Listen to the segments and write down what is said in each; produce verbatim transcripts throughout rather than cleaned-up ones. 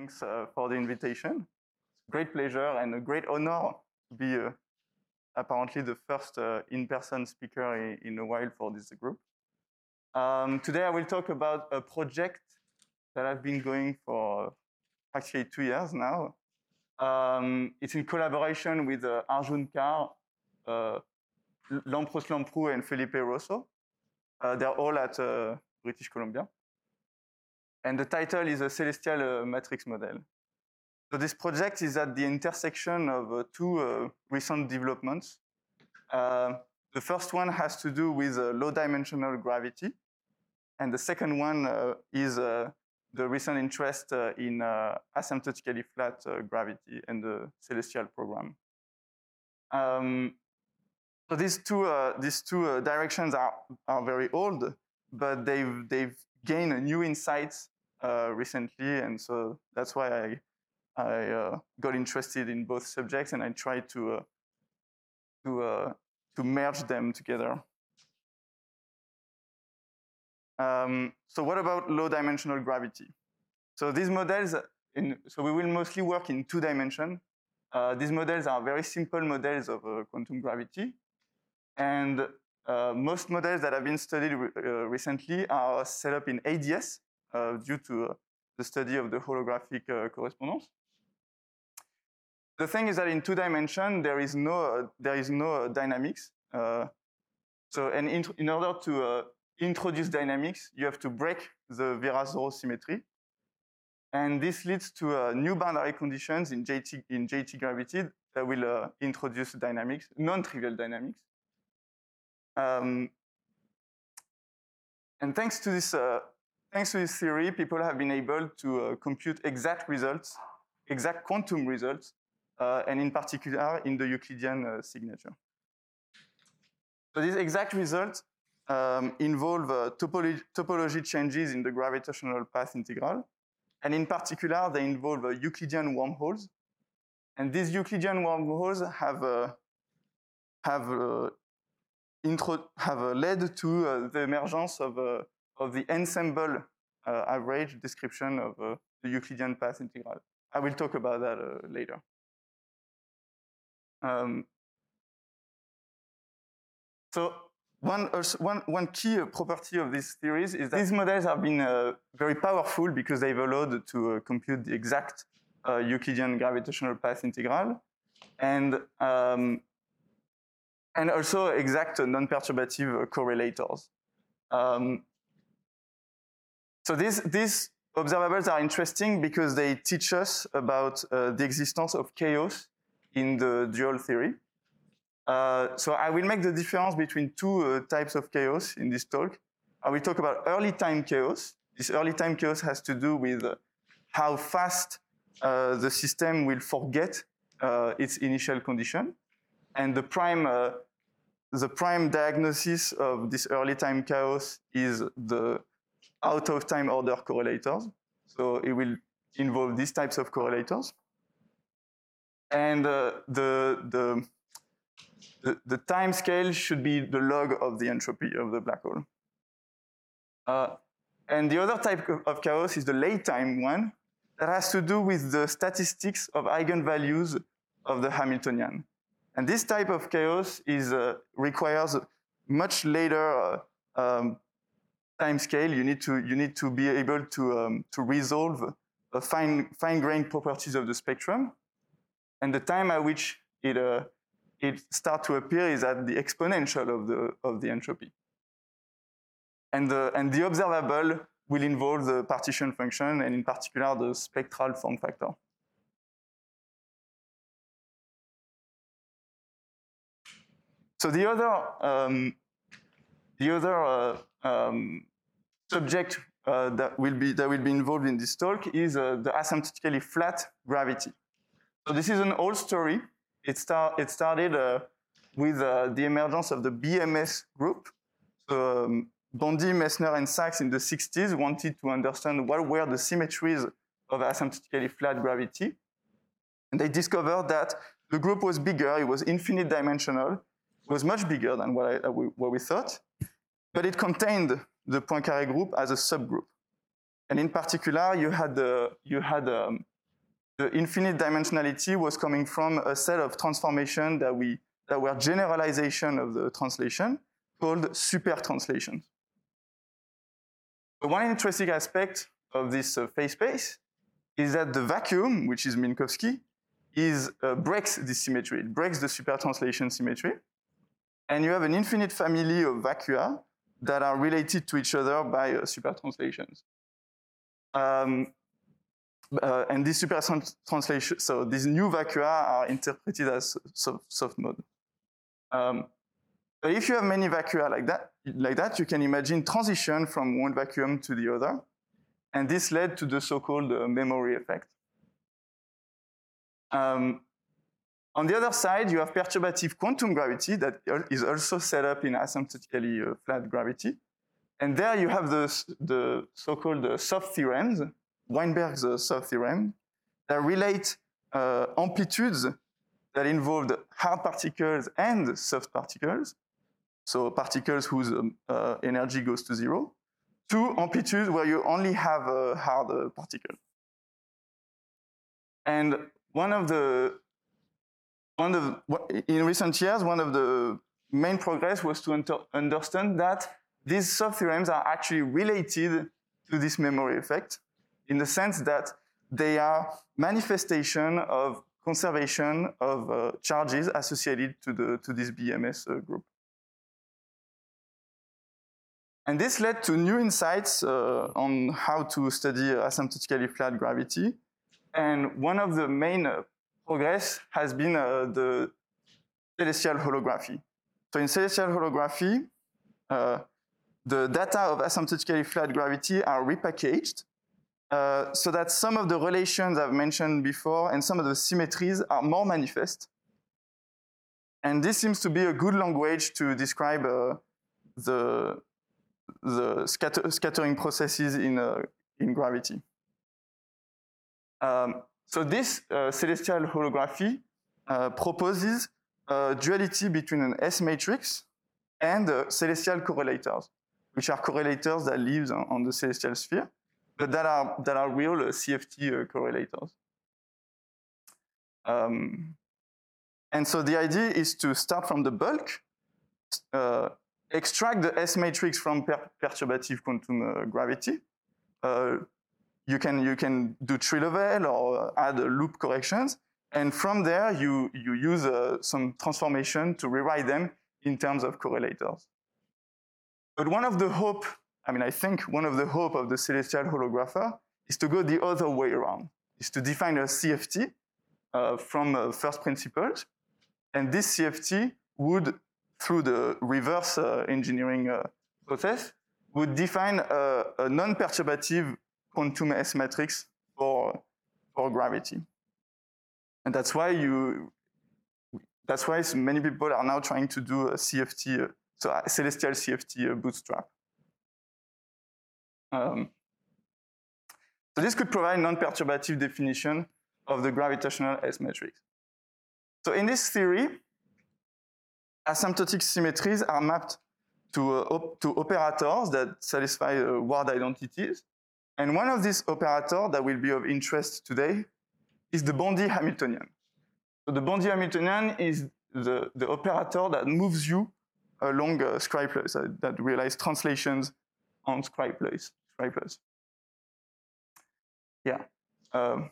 Thanks uh, for the invitation. Great pleasure and a great honor to be uh, apparently the first uh, in-person speaker in, in a while for this group. Um, today I will talk about a project that I've been going for actually two years now. Um, it's in collaboration with uh, Arjun Kar, uh, Lampros Lamprou and Felipe Rosso. Uh, they're all at uh, British Columbia. And the title is a celestial uh, matrix model. So this project is at the intersection of uh, two uh, recent developments. Uh, the first one has to do with uh, low-dimensional gravity, and the second one uh, is uh, the recent interest uh, in uh, asymptotically flat uh, gravity and the celestial program. Um, so these two uh, these two uh, directions are are very old, but they've they've gained new insights uh, recently, and so that's why I. I uh, got interested in both subjects, and I tried to uh, to uh, to merge them together. Um, so, what about low-dimensional gravity? So these models, in, so we will mostly work in two dimensions. Uh, these models are very simple models of uh, quantum gravity, and uh, most models that have been studied re uh, recently are set up in A D S uh, due to uh, the study of the holographic uh, correspondence. The thing is that in two dimensions there is no uh, there is no uh, dynamics. Uh, so, and in, in order to uh, introduce dynamics, you have to break the Virasoro symmetry, and this leads to uh, new boundary conditions in J T in J T gravity that will uh, introduce dynamics, non-trivial dynamics. Um, and thanks to this uh, thanks to this theory, people have been able to uh, compute exact results, exact quantum results. Uh, and in particular in the Euclidean uh, signature. So these exact results um, involve uh, topology, topology changes in the gravitational path integral, and in particular they involve uh, Euclidean wormholes. And these Euclidean wormholes have uh, have uh, intro have uh, led to uh, the emergence of uh, of the ensemble uh, average description of uh, the Euclidean path integral. I will talk about that uh, later. Um, so one, also, one, one key property of these theories is that these models have been uh, very powerful because they've allowed to uh, compute the exact uh, Euclidean gravitational path integral, and um, and also exact non-perturbative correlators. Um, so these these observables are interesting because they teach us about uh, the existence of chaos in the dual theory. Uh, so I will make the difference between two uh, types of chaos in this talk. I will talk about early time chaos. This early time chaos has to do with uh, how fast uh, the system will forget uh, its initial condition. And the prime, uh, the prime diagnosis of this early time chaos is the out of time order correlators. So it will involve these types of correlators. And uh, the, the, the, the time scale should be the log of the entropy of the black hole. Uh, and the other type of chaos is the late time one that has to do with the statistics of eigenvalues of the Hamiltonian. And this type of chaos is, uh, requires much later uh, um, time scale. You need to, you need to be able to, um, to resolve the fine, fine-grained properties of the spectrum. And the time at which it, uh, it starts to appear is at the exponential of the, of the entropy. And the, and the observable will involve the partition function, and in particular the spectral form factor. So the other, um, the other uh, um, subject uh, that, will be, that will be involved in this talk is uh, the asymptotically flat gravity. So this is an old story. It, start, it started uh, with uh, the emergence of the B M S group. So um, Bondi, Messner, and Sachs in the sixties wanted to understand what were the symmetries of asymptotically flat gravity. And they discovered that the group was bigger, it was infinite dimensional, it was much bigger than what, I, what we thought, but it contained the Poincaré group as a subgroup. And in particular, you had, the, you had um, the infinite dimensionality was coming from a set of transformations that we that were generalization of the translation called super translations. So one interesting aspect of this uh, phase space is that the vacuum, which is Minkowski, is uh, breaks this symmetry. It breaks the super translation symmetry, and you have an infinite family of vacua that are related to each other by uh, super translations. Um, uh, and these super translations, so these new vacua are interpreted as soft, soft mode. Um, but if you have many vacua like that, like that, you can imagine transition from one vacuum to the other, and this led to the so-called uh, memory effect. Um, on the other side, you have perturbative quantum gravity that is also set up in asymptotically uh, flat gravity. And there you have the, the so-called uh, soft theorems, Weinberg's uh, soft theorem, that relate uh, amplitudes that involve hard particles and soft particles, so particles whose um, uh, energy goes to zero, to amplitudes where you only have a hard uh, particle. And one of the, one of, in recent years, one of the main progress was to understand that these soft theorems are actually related to this memory effect in the sense that they are manifestation of conservation of uh, charges associated to, the, to this B M S uh, group. And this led to new insights uh, on how to study asymptotically flat gravity. And one of the main uh, progress has been uh, the celestial holography. So in celestial holography, uh, the data of asymptotically flat gravity are repackaged uh, so that some of the relations I've mentioned before and some of the symmetries are more manifest. And this seems to be a good language to describe uh, the, the scatter scattering processes in, uh, in gravity. Um, so this uh, celestial holography uh, proposes a duality between an S matrix and uh, celestial correlators, which are correlators that live on, on the celestial sphere, but that are, that are real uh, C F T uh, correlators. Um, and so the idea is to start from the bulk, uh, extract the S matrix from per perturbative quantum uh, gravity. Uh, you can, you can do tree level or add uh, loop corrections, and from there you, you use uh, some transformation to rewrite them in terms of correlators. But one of the hope, I mean, I think one of the hope of the celestial holographer is to go the other way around, is to define a C F T uh, from uh, first principles. And this C F T would, through the reverse uh, engineering uh, process, would define a, a non-perturbative quantum S matrix for, for gravity. And that's why you, that's why many people are now trying to do a C F T, uh, so a celestial C F T uh, bootstrap. Um, so this could provide non-perturbative definition of the gravitational S matrix. So in this theory, asymptotic symmetries are mapped to, uh, op to operators that satisfy uh, word identities. And one of these operators that will be of interest today is the Bondi Hamiltonian. So the Bondi Hamiltonian is the, the operator that moves you along uh, scribe place, uh, that realize translations on scribe place. Scribe place. Yeah. Um,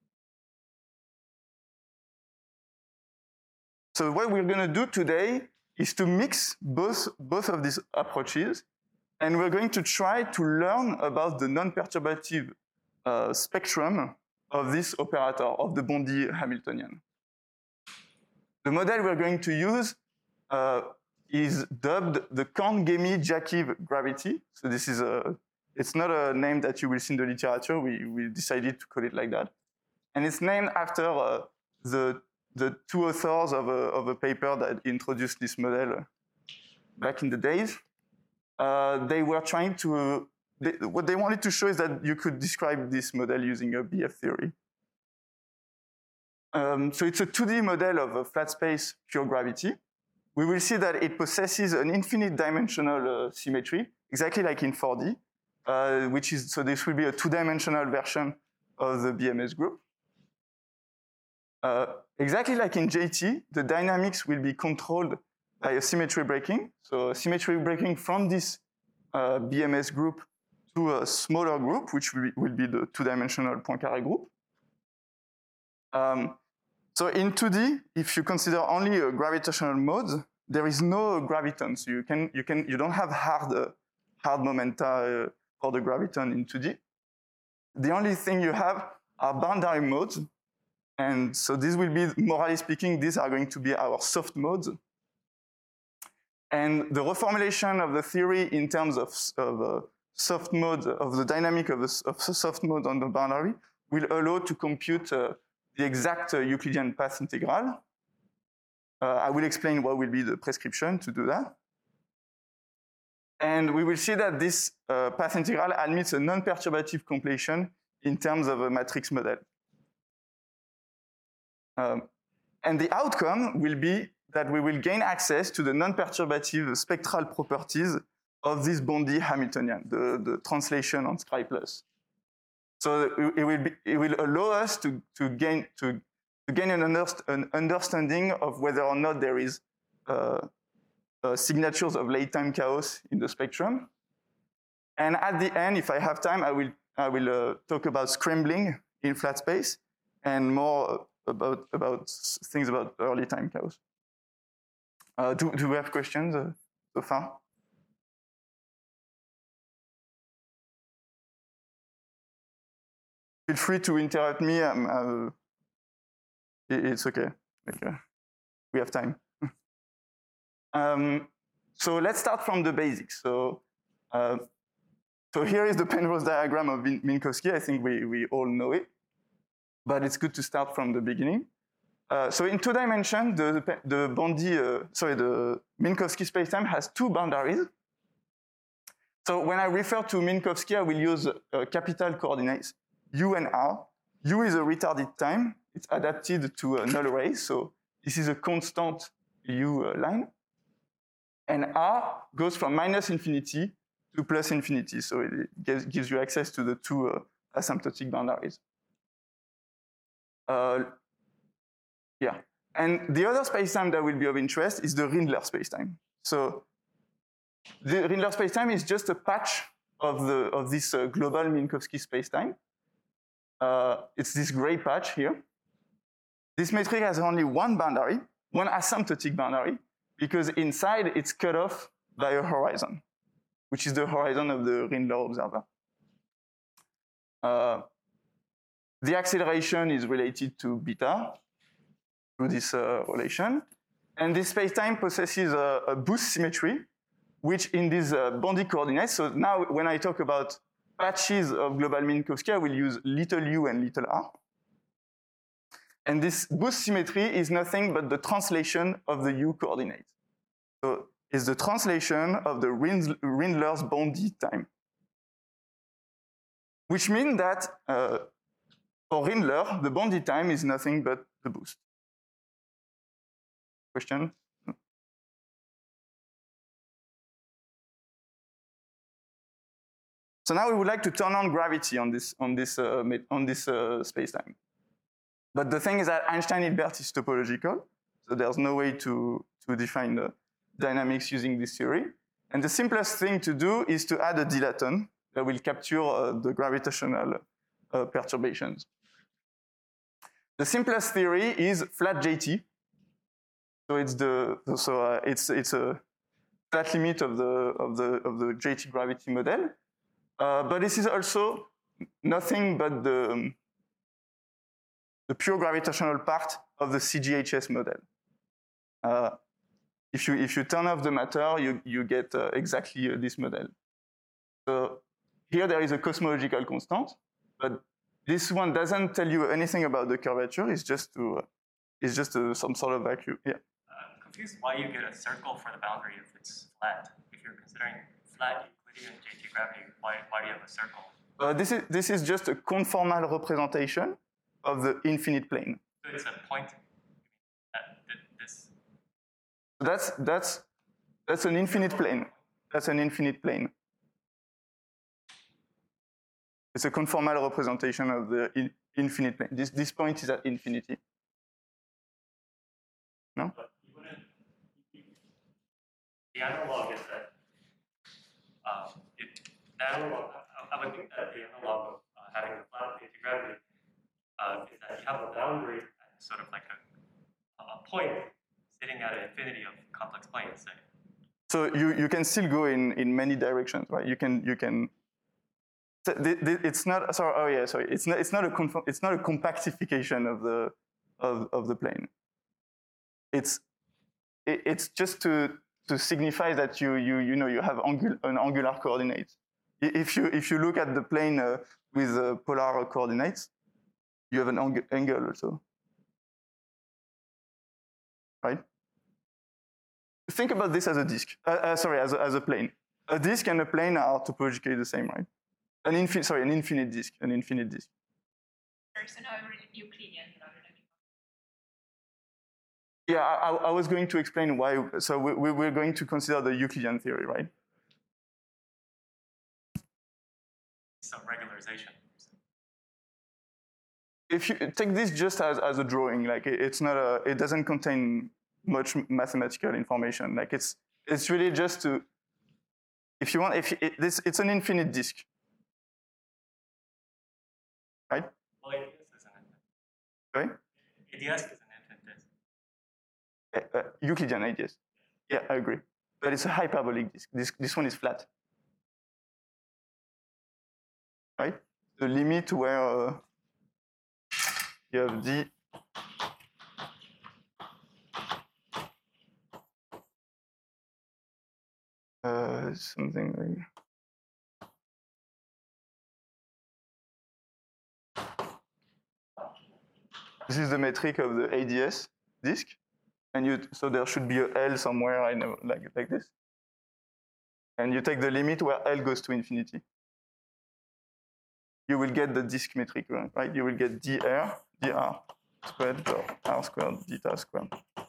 so what we're going to do today is to mix both, both of these approaches, and we're going to try to learn about the non-perturbative uh, spectrum of this operator, of the Bondi Hamiltonian. The model we're going to use uh, is dubbed the Cant-Gemy-Jakiv gravity. So this is a, it's not a name that you will see in the literature. We, we decided to call it like that. And it's named after uh, the, the two authors of a, of a paper that introduced this model back in the days. Uh, they were trying to, they, what they wanted to show is that you could describe this model using a B F theory. Um, so it's a two D model of a flat space pure gravity. We will see that it possesses an infinite dimensional uh, symmetry, exactly like in four D, uh, which is, so this will be a two-dimensional version of the B M S group. Uh, exactly like in J T, the dynamics will be controlled by a symmetry breaking. So symmetry breaking from this uh, B M S group to a smaller group, which will be, will be the two-dimensional Poincaré group. Um, so in two D, if you consider only a gravitational mode, there is no graviton. So you can you can you don't have hard uh, hard momenta uh, for the graviton in two D. The only thing you have are boundary modes. And so this will be, morally speaking, these are going to be our soft modes. And the reformulation of the theory in terms of, of uh, soft mode, of the dynamic of the, of the soft mode on the boundary, will allow to compute uh, the exact uh, Euclidean path integral. Uh, I will explain what will be the prescription to do that. And we will see that this uh, path integral admits a non-perturbative completion in terms of a matrix model. Um, and the outcome will be that we will gain access to the non-perturbative spectral properties of this Bondi Hamiltonian, the, the translation on Scri plus. So it will, be, it will allow us to, to gain, to, to gain an, underst an understanding of whether or not there is uh, uh, signatures of late-time chaos in the spectrum. And at the end, if I have time, I will, I will uh, talk about scrambling in flat space and more about, about things about early time chaos. Uh, do, do we have questions uh, so far? Feel free to interrupt me. I'm, uh, it, it's okay. Like, uh, we have time. um, so let's start from the basics. So, uh, so here is the Penrose diagram of Minkowski. I think we, we all know it, but it's good to start from the beginning. Uh, so in two dimensions, the, the Bondi, uh, sorry, the Minkowski spacetime has two boundaries. So when I refer to Minkowski, I will use uh, capital coordinates, U and R. U is a retarded time. It's adapted to a null race. So this is a constant U uh, line. And R goes from minus infinity to plus infinity. So it gives, gives you access to the two uh, asymptotic boundaries. Uh, yeah. And the other spacetime that will be of interest is the Rindler spacetime. So the Rindler spacetime is just a patch of, the, of this uh, global Minkowski spacetime. Uh, it's this gray patch here. This metric has only one boundary, one asymptotic boundary, because inside it's cut off by a horizon, which is the horizon of the Rindler observer. Uh, the acceleration is related to beta through this uh, relation. And this spacetime possesses a, a boost symmetry, which in these uh, Bondi coordinates, so now when I talk about patches of global Minkowski, I will use little u and little r. And this boost symmetry is nothing but the translation of the u coordinate. So it's the translation of the Rindler's Bondi time. Which means that uh, for Rindler, the Bondi time is nothing but the boost. Question? So now we would like to turn on gravity on this on this uh, on this uh, spacetime. But the thing is that Einstein-Hilbert is topological, so there's no way to to define the dynamics using this theory. And the simplest thing to do is to add a dilaton that will capture uh, the gravitational uh, perturbations. The simplest theory is flat J T. So it's the so uh, it's it's a flat limit of the of the of the J T gravity model. Uh, but this is also nothing but the, um, the pure gravitational part of the C G H S model. Uh, if, you, if you turn off the matter, you, you get uh, exactly uh, this model. So here there is a cosmological constant, but this one doesn't tell you anything about the curvature. It's just, to, uh, it's just uh, some sort of vacuum. Yeah. I'm confused why you get a circle for the boundary if it's flat. If you're considering flat Euclidean J T gravity, why, why do you have a circle? Uh, this is this is just a conformal representation of the infinite plane. So it's a point. That, this. That's that's that's an infinite plane. That's an infinite plane. It's a conformal representation of the in, infinite plane. This this point is at infinity. No? But you wouldn't, you, the analog is that, um, it, the analog, I, I would think that the analog of uh, having a flat anti-gravity uh, is that you have a boundary and sort of like a, a point sitting at an infinity of complex planes, say. So you, you can still go in, in many directions, right? You can you can. It's not sorry. Oh yeah, sorry. It's not it's not a it's not a compactification of the of, of the plane. It's it, it's just to to signify that you you you know you have angul, an angular coordinate. If you if you look at the plane uh, with uh, polar coordinates, you have an ang angle also, right? Think about this as a disk. Uh, uh, sorry, as a, as a plane. A disk and a plane are topologically the same, right? An infinite, sorry, an infinite disk, an infinite disk. So now I'm really Euclidean rather than. Yeah, I, I was going to explain why. So we, we, we're going to consider the Euclidean theory, right? Some regularization. If you take this just as, as a drawing, like it, it's not a, it doesn't contain much mathematical information. Like it's it's really just to, if you want, if it, this it's an infinite disk, right? Well, A D S is an infinite. Sorry? A D S is an infinite disk. Uh, uh, Euclidean A D S. Yeah, I agree. But it's a hyperbolic disk. This this one is flat, right? The limit where uh, you have d. Uh, something like. This is the metric of the A D S disk, and you so there should be a L somewhere, I know, like like this, and you take the limit where L goes to infinity. You will get the disk metric, right? You will get dr dr squared or r squared theta squared.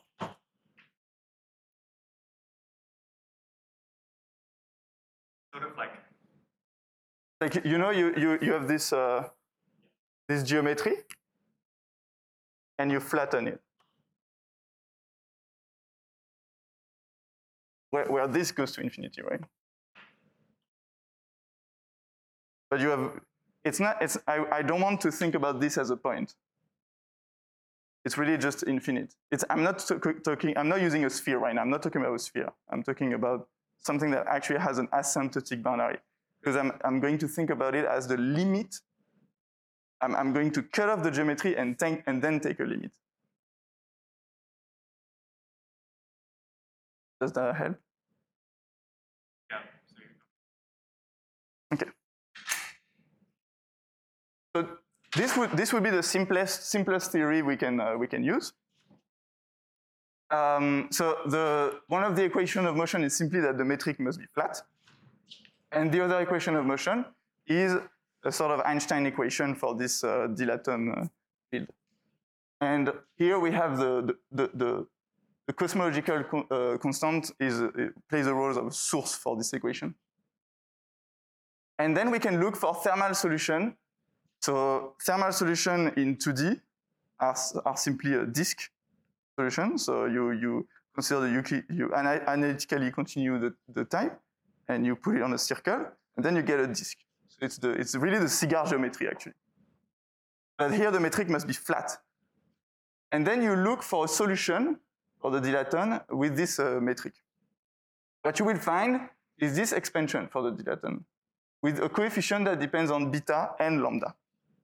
Sort of like. Like you know, you you you have this uh, this geometry, and you flatten it. Where, where this goes to infinity, right? But you have, it's not, it's, I, I don't want to think about this as a point. It's really just infinite. It's, I'm not talking, I'm not using a sphere right now. I'm not talking about a sphere. I'm talking about something that actually has an asymptotic boundary. Because I'm, I'm going to think about it as the limit. I'm, I'm going to cut off the geometry and, take, and then take a limit. Does that help? Yeah. Okay. So this would this would be the simplest simplest theory we can uh, we can use. Um, so the one of the equation of motion is simply that the metric must be flat, and the other equation of motion is a sort of Einstein equation for this uh, dilaton uh, field. And here we have the the the, the cosmological co uh, constant is uh, plays the role of a source for this equation. And then we can look for thermal solution. So thermal solution in two D are, are simply a disk solution. So you, you consider the Euclid, you analytically continue the, the type, and you put it on a circle, and then you get a disk. So it's, the, it's really the cigar geometry, actually. But here the metric must be flat. And then you look for a solution for the dilaton with this uh, metric. What you will find is this expansion for the dilaton, with a coefficient that depends on beta and lambda.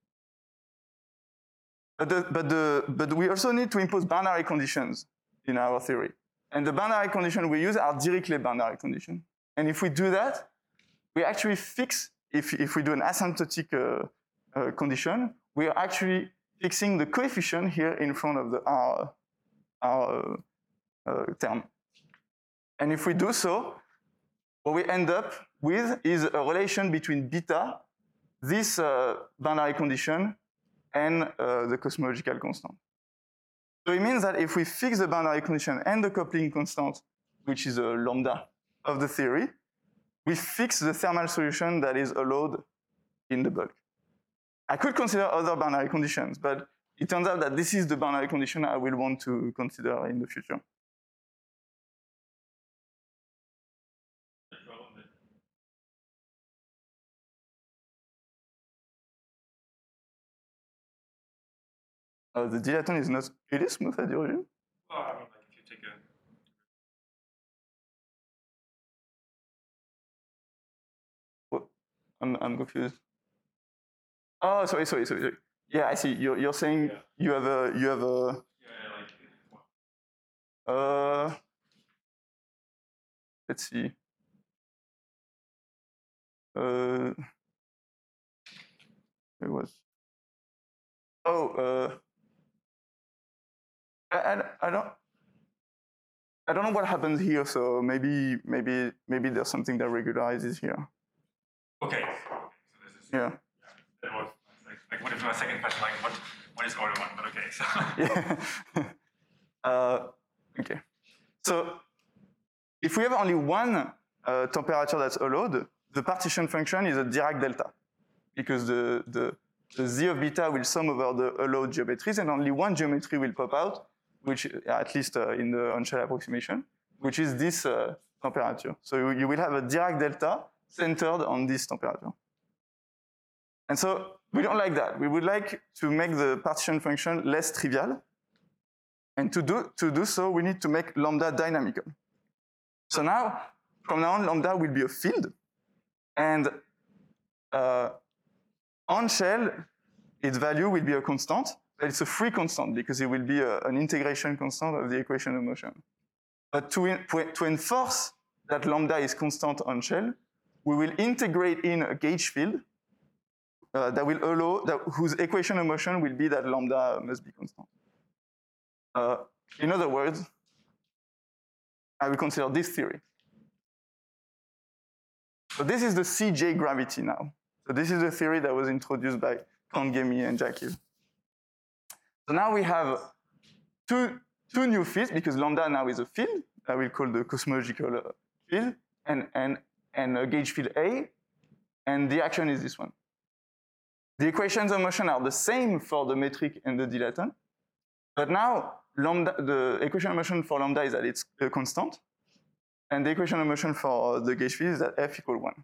But, the, but, the, but we also need to impose boundary conditions in our theory. And the boundary conditions we use are Dirichlet boundary conditions. And if we do that, we actually fix, if, if we do an asymptotic uh, uh, condition, we are actually fixing the coefficient here in front of the R, R uh, term. And if we do so, what we end up with is a relation between beta, this uh, boundary condition, and uh, the cosmological constant. So it means that if we fix the boundary condition and the coupling constant, which is a lambda of the theory, we fix the thermal solution that is allowed in the bulk. I could consider other boundary conditions, but it turns out that this is the boundary condition I will want to consider in the future. Uh, the dilaton is not really smooth at the origin. Well, I mean, like if you take a I'm, I'm confused. Oh, sorry, sorry, sorry. sorry. Yeah, I see. You're, you're saying Yeah. you have a, you have a, yeah, like uh, let's see. Uh, it was, oh, uh, I, I, I don't, I don't know what happens here. So maybe, maybe, maybe there's something that regularizes here. okay. So this is Yeah. that was like, like what is my second question? Like what what is order one? But okay, so Yeah. uh, okay. So if we have only one uh, temperature that's allowed, the partition function is a Dirac delta, because the, the, the z of beta will sum over the allowed geometries, and only one geometry will pop out, which at least uh, in the on-shell approximation, which is this uh, temperature. So you, you will have a Dirac delta centered on this temperature. And so we don't like that. We would like to make the partition function less trivial. And to do, to do so, we need to make lambda dynamical. So now, from now on, lambda will be a field. And uh, on shell, its value will be a constant, but it's a free constant because it will be a, an integration constant of the equation of motion. But to, in, to enforce that lambda is constant on shell, we will integrate in a gauge field uh, that will allow, that, whose equation of motion will be that lambda must be constant. Uh, in other words, I will consider this theory. So this is the C J gravity now. So this is the theory that was introduced by Kangemi and Jackiw. So now we have two, two new fields, because lambda now is a field that we'll call the cosmological field, and, and, and a gauge field A, and the action is this one. The equations of motion are the same for the metric and the dilaton, but now lambda, the equation of motion for lambda is that it's a constant, and the equation of motion for the gauge field is that f equal one.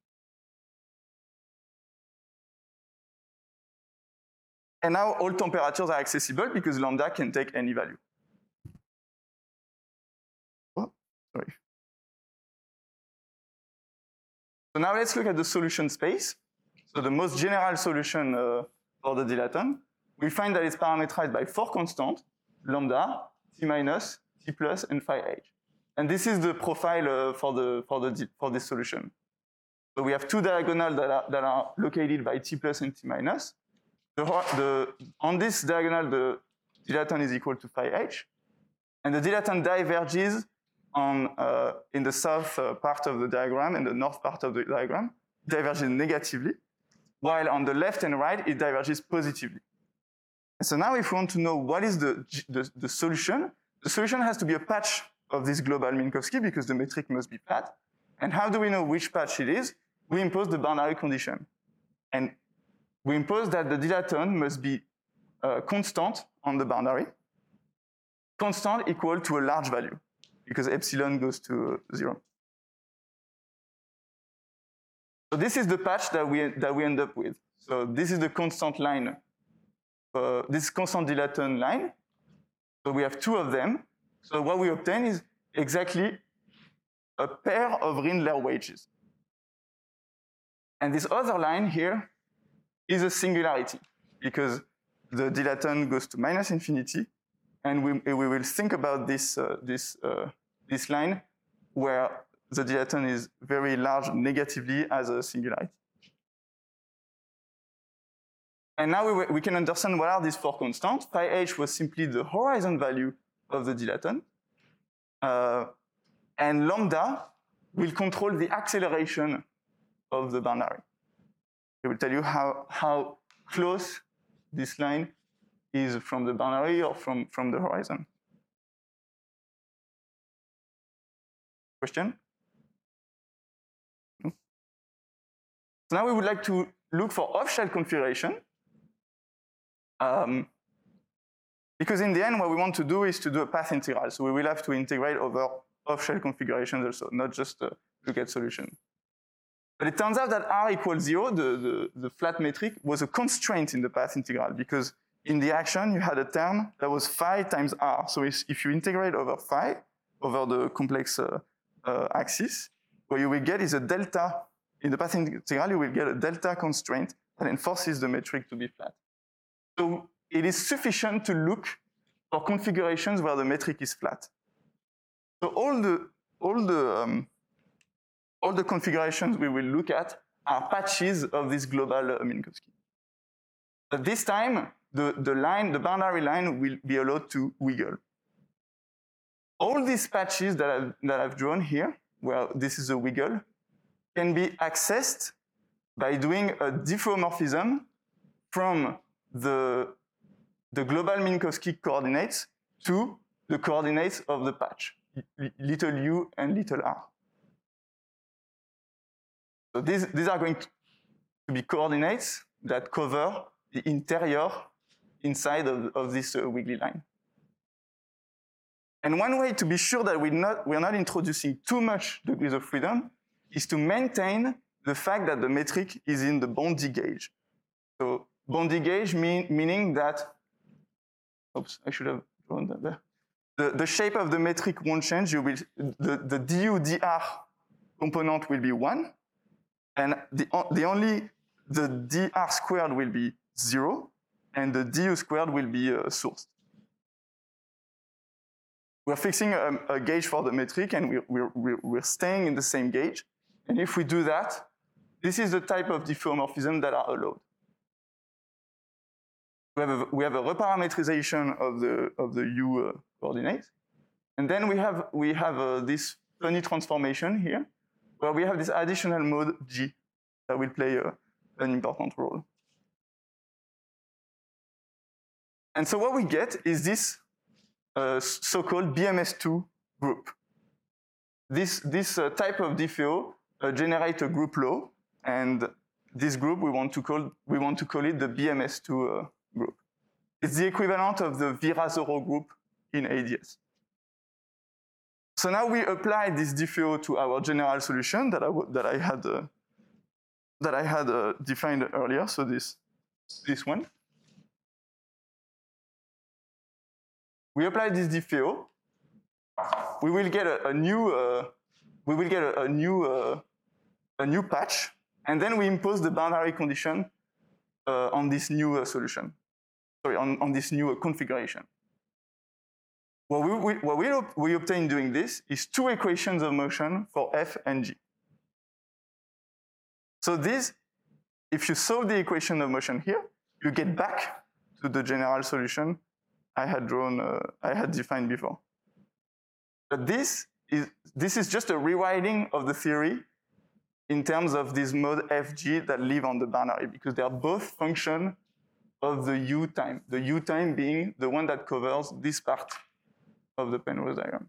And now all temperatures are accessible because lambda can take any value. Oh, sorry. So now let's look at the solution space. So the most general solution uh, for the dilaton, we find that it's parameterized by four constants: lambda, t minus, t plus, and phi h. And this is the profile uh, for the for the for this solution. So we have two diagonals that are that are located by t plus and t minus. The, the, on this diagonal, the dilaton is equal to phi h, and the dilaton diverges on uh, in the south uh, part of the diagram and the north part of the diagram, diverges negatively, while on the left and right it diverges positively. And so now, if we want to know what is the, the the solution, the solution has to be a patch of this global Minkowski because the metric must be flat. And how do we know which patch it is? We impose the boundary condition, and we impose that the dilaton must be uh, constant on the boundary, constant equal to a large value, because epsilon goes to zero. So this is the patch that we, that we end up with. So this is the constant line, uh, this constant dilaton line. So we have two of them. So what we obtain is exactly a pair of Rindler wedges. And this other line here is a singularity, because the dilaton goes to minus infinity, and we, we will think about this, uh, this, uh, this line where the dilaton is very large negatively as a singularity. And now we, we can understand what are these four constants. Phi h was simply the horizon value of the dilaton, uh, and lambda will control the acceleration of the boundary. It will tell you how, how close this line is from the boundary or from, from the horizon. Question? No? So now we would like to look for off-shell configuration. Um, Because in the end, what we want to do is to do a path integral. So we will have to integrate over off-shell configurations also, not just uh, look at solution. But it turns out that R equals zero, the, the, the flat metric, was a constraint in the path integral because in the action, you had a term that was phi times R. So if you integrate over phi, over the complex uh, uh, axis, what you will get is a delta. In the path integral, you will get a delta constraint that enforces the metric to be flat. So it is sufficient to look for configurations where the metric is flat. So all the, all the, um, all the configurations we will look at are patches of this global uh, Minkowski. But this time, the, the line, the boundary line will be allowed to wiggle. All these patches that I've, that I've drawn here, where this is a wiggle, can be accessed by doing a diffeomorphism from the, the global Minkowski coordinates to the coordinates of the patch, little u and little r. So these, these are going to be coordinates that cover the interior inside of, of this uh, wiggly line. And one way to be sure that we're not, we're not introducing too much degrees of freedom is to maintain the fact that the metric is in the Bondi gauge. So Bondi gauge mean, meaning that, oops, I should have drawn that there. The, the shape of the metric won't change. You will, the, the du dr component will be one, and the, the only, the dr squared will be zero, and the du squared will be uh, sourced. We're fixing a, a gauge for the metric, and we're, we're, we're staying in the same gauge. And if we do that, this is the type of diffeomorphism that are allowed. We have a, we have a reparametrization of the, of the u uh, coordinate. And then we have, we have uh, this funny transformation here, where we have this additional mode G that will play uh, an important role. And so what we get is this uh, so-called B M S two group. This, this uh, type of diffeo uh, generates a group law, and this group we want to call, we want to call it the B M S two uh, group. It's the equivalent of the Virasoro group in A D S. So now we apply this diffeo to our general solution that I, that I had, uh, that I had uh, defined earlier, so this, this one. We apply this diffeo. We will get a, a new, uh, we will get a, a new, uh, a new patch, and then we impose the boundary condition uh, on this new uh, solution. Sorry, on, on this new uh, configuration. What we, we, what we, we obtain doing this is two equations of motion for f and g. So this, if you solve the equation of motion here, you get back to the general solution I had drawn, uh, I had defined before. But this is, this is just a rewriting of the theory in terms of this mode fg that live on the boundary, because they are both function of the u time, the u time being the one that covers this part of the Penrose diagram.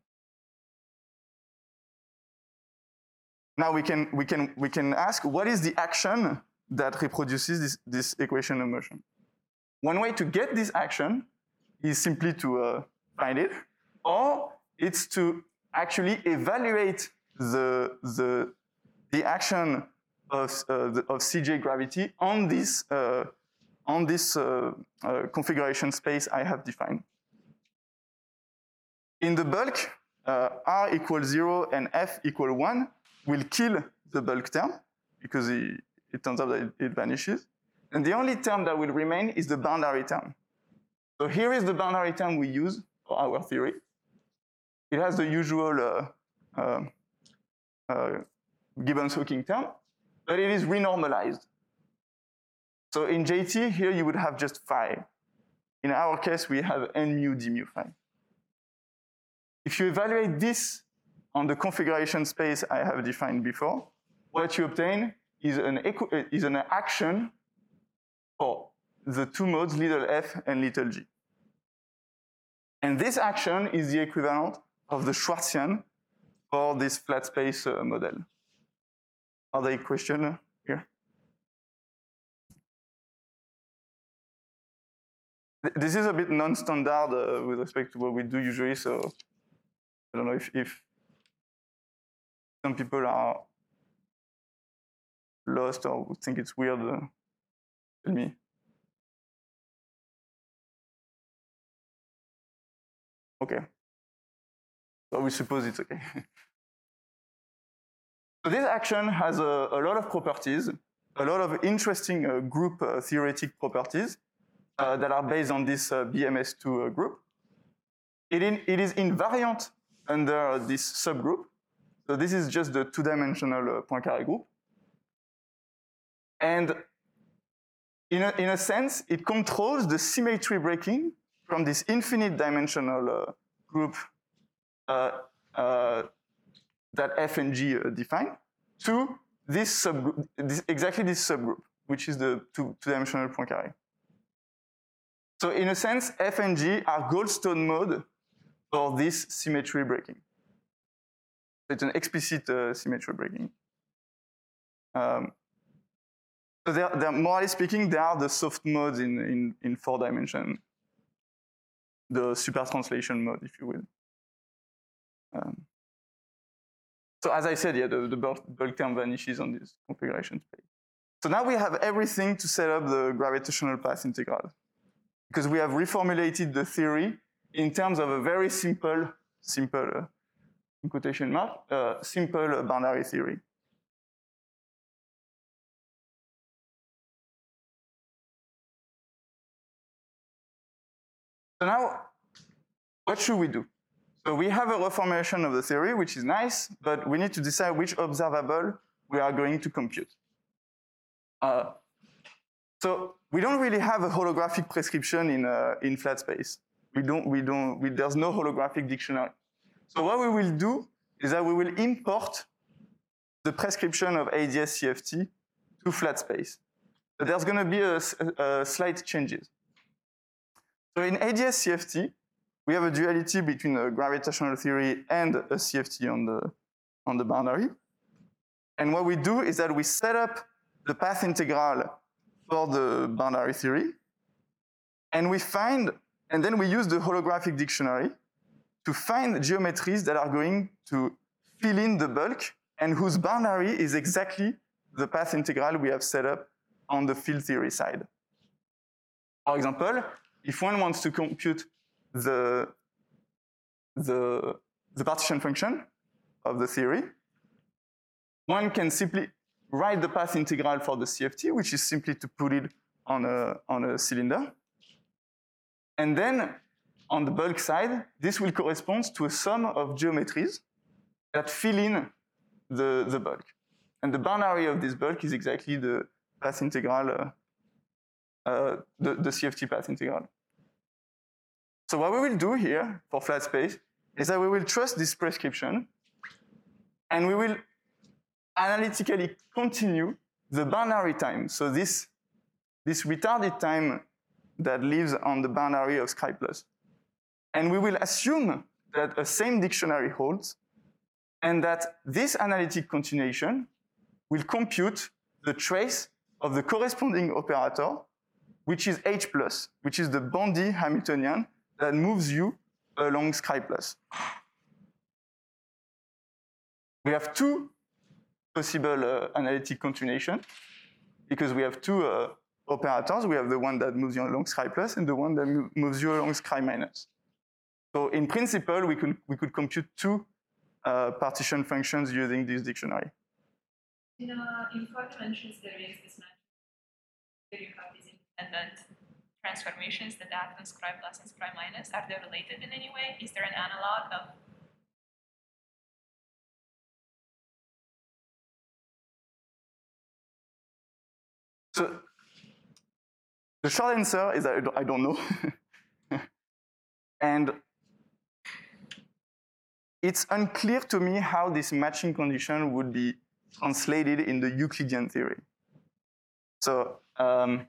Now we can, we can, we can ask, what is the action that reproduces this, this equation of motion? One way to get this action is simply to uh, find it, or it's to actually evaluate the, the, the action of, uh, the, of C J gravity on this, uh, on this uh, uh, configuration space I have defined. In the bulk, uh, R equals zero and F equal one will kill the bulk term, because it, it turns out that it, it vanishes. And the only term that will remain is the boundary term. So here is the boundary term we use for our theory. It has the usual uh, uh, uh, Gibbons-Hawking term, but it is renormalized. So in J T, here you would have just phi. In our case, we have n mu d mu phi. If you evaluate this on the configuration space I have defined before, what you obtain is an, is an action for the two modes, little f and little g. And this action is the equivalent of the Schwarzian for this flat space uh, model. Are there questions here? this is a bit non-standard uh, with respect to what we do usually, so I don't know if, if some people are lost or think it's weird. Uh, tell me. Okay. So we suppose it's okay. So this action has a, a lot of properties, a lot of interesting uh, group uh, theoretic properties uh, that are based on this uh, B M S two uh, group. It, in, it is invariant under this subgroup. So this is just the two-dimensional uh, Poincaré group. And in a, in a sense, it controls the symmetry breaking from this infinite dimensional uh, group uh, uh, that F and G uh, define to this subgroup, this, exactly this subgroup, which is the two, two-dimensional Poincaré. So in a sense, F and G are Goldstone mode for this symmetry breaking. It's an explicit uh, symmetry breaking. Um, so they're, they're, morally speaking, they are the soft modes in, in, in four dimension, the super translation mode, if you will. Um, so as I said, yeah, the, the bulk, bulk term vanishes on this configuration space. So now we have everything to set up the gravitational path integral, because we have reformulated the theory in terms of a very simple, simple, uh, in quotation mark, uh, simple boundary theory. So now, what should we do? So we have a reformulation of the theory, which is nice, but we need to decide which observable we are going to compute. Uh, so we don't really have a holographic prescription in, uh, in flat space. We don't, we don't, we, there's no holographic dictionary. So what we will do is that we will import the prescription of A D S C F T to flat space. But there's going to be a, a, a slight changes. So in A D S C F T, we have a duality between a gravitational theory and a C F T on the, on the boundary. And what we do is that we set up the path integral for the boundary theory, and we find, and then we use the holographic dictionary to find geometries that are going to fill in the bulk and whose boundary is exactly the path integral we have set up on the field theory side. For example, if one wants to compute the, the, the partition function of the theory, one can simply write the path integral for the C F T, which is simply to put it on a, on a cylinder. And then on the bulk side, this will correspond to a sum of geometries that fill in the, the bulk. And the boundary of this bulk is exactly the path integral, uh, uh, the, the C F T path integral. So what we will do here for flat space is that we will trust this prescription, and we will analytically continue the boundary time. So this, this retarded time that lives on the boundary of Scribe plus. And we will assume that a same dictionary holds, and that this analytic continuation will compute the trace of the corresponding operator, which is H plus, which is the Bandy Hamiltonian that moves you along Scribe plus. We have two possible uh, analytic continuation, because we have two uh, operators. We have the one that moves you along Scribe plus and the one that moves you along Scribe minus. So in principle, we could, we could compute two uh, partition functions using this dictionary. In, uh, in four dimensions, there is this match where you have these independent transformations that act on Scribe plus and Scribe minus. Are they related in any way? Is there an analog of? So the short answer is that I don't know. And it's unclear to me how this matching condition would be translated in the Euclidean theory. So um,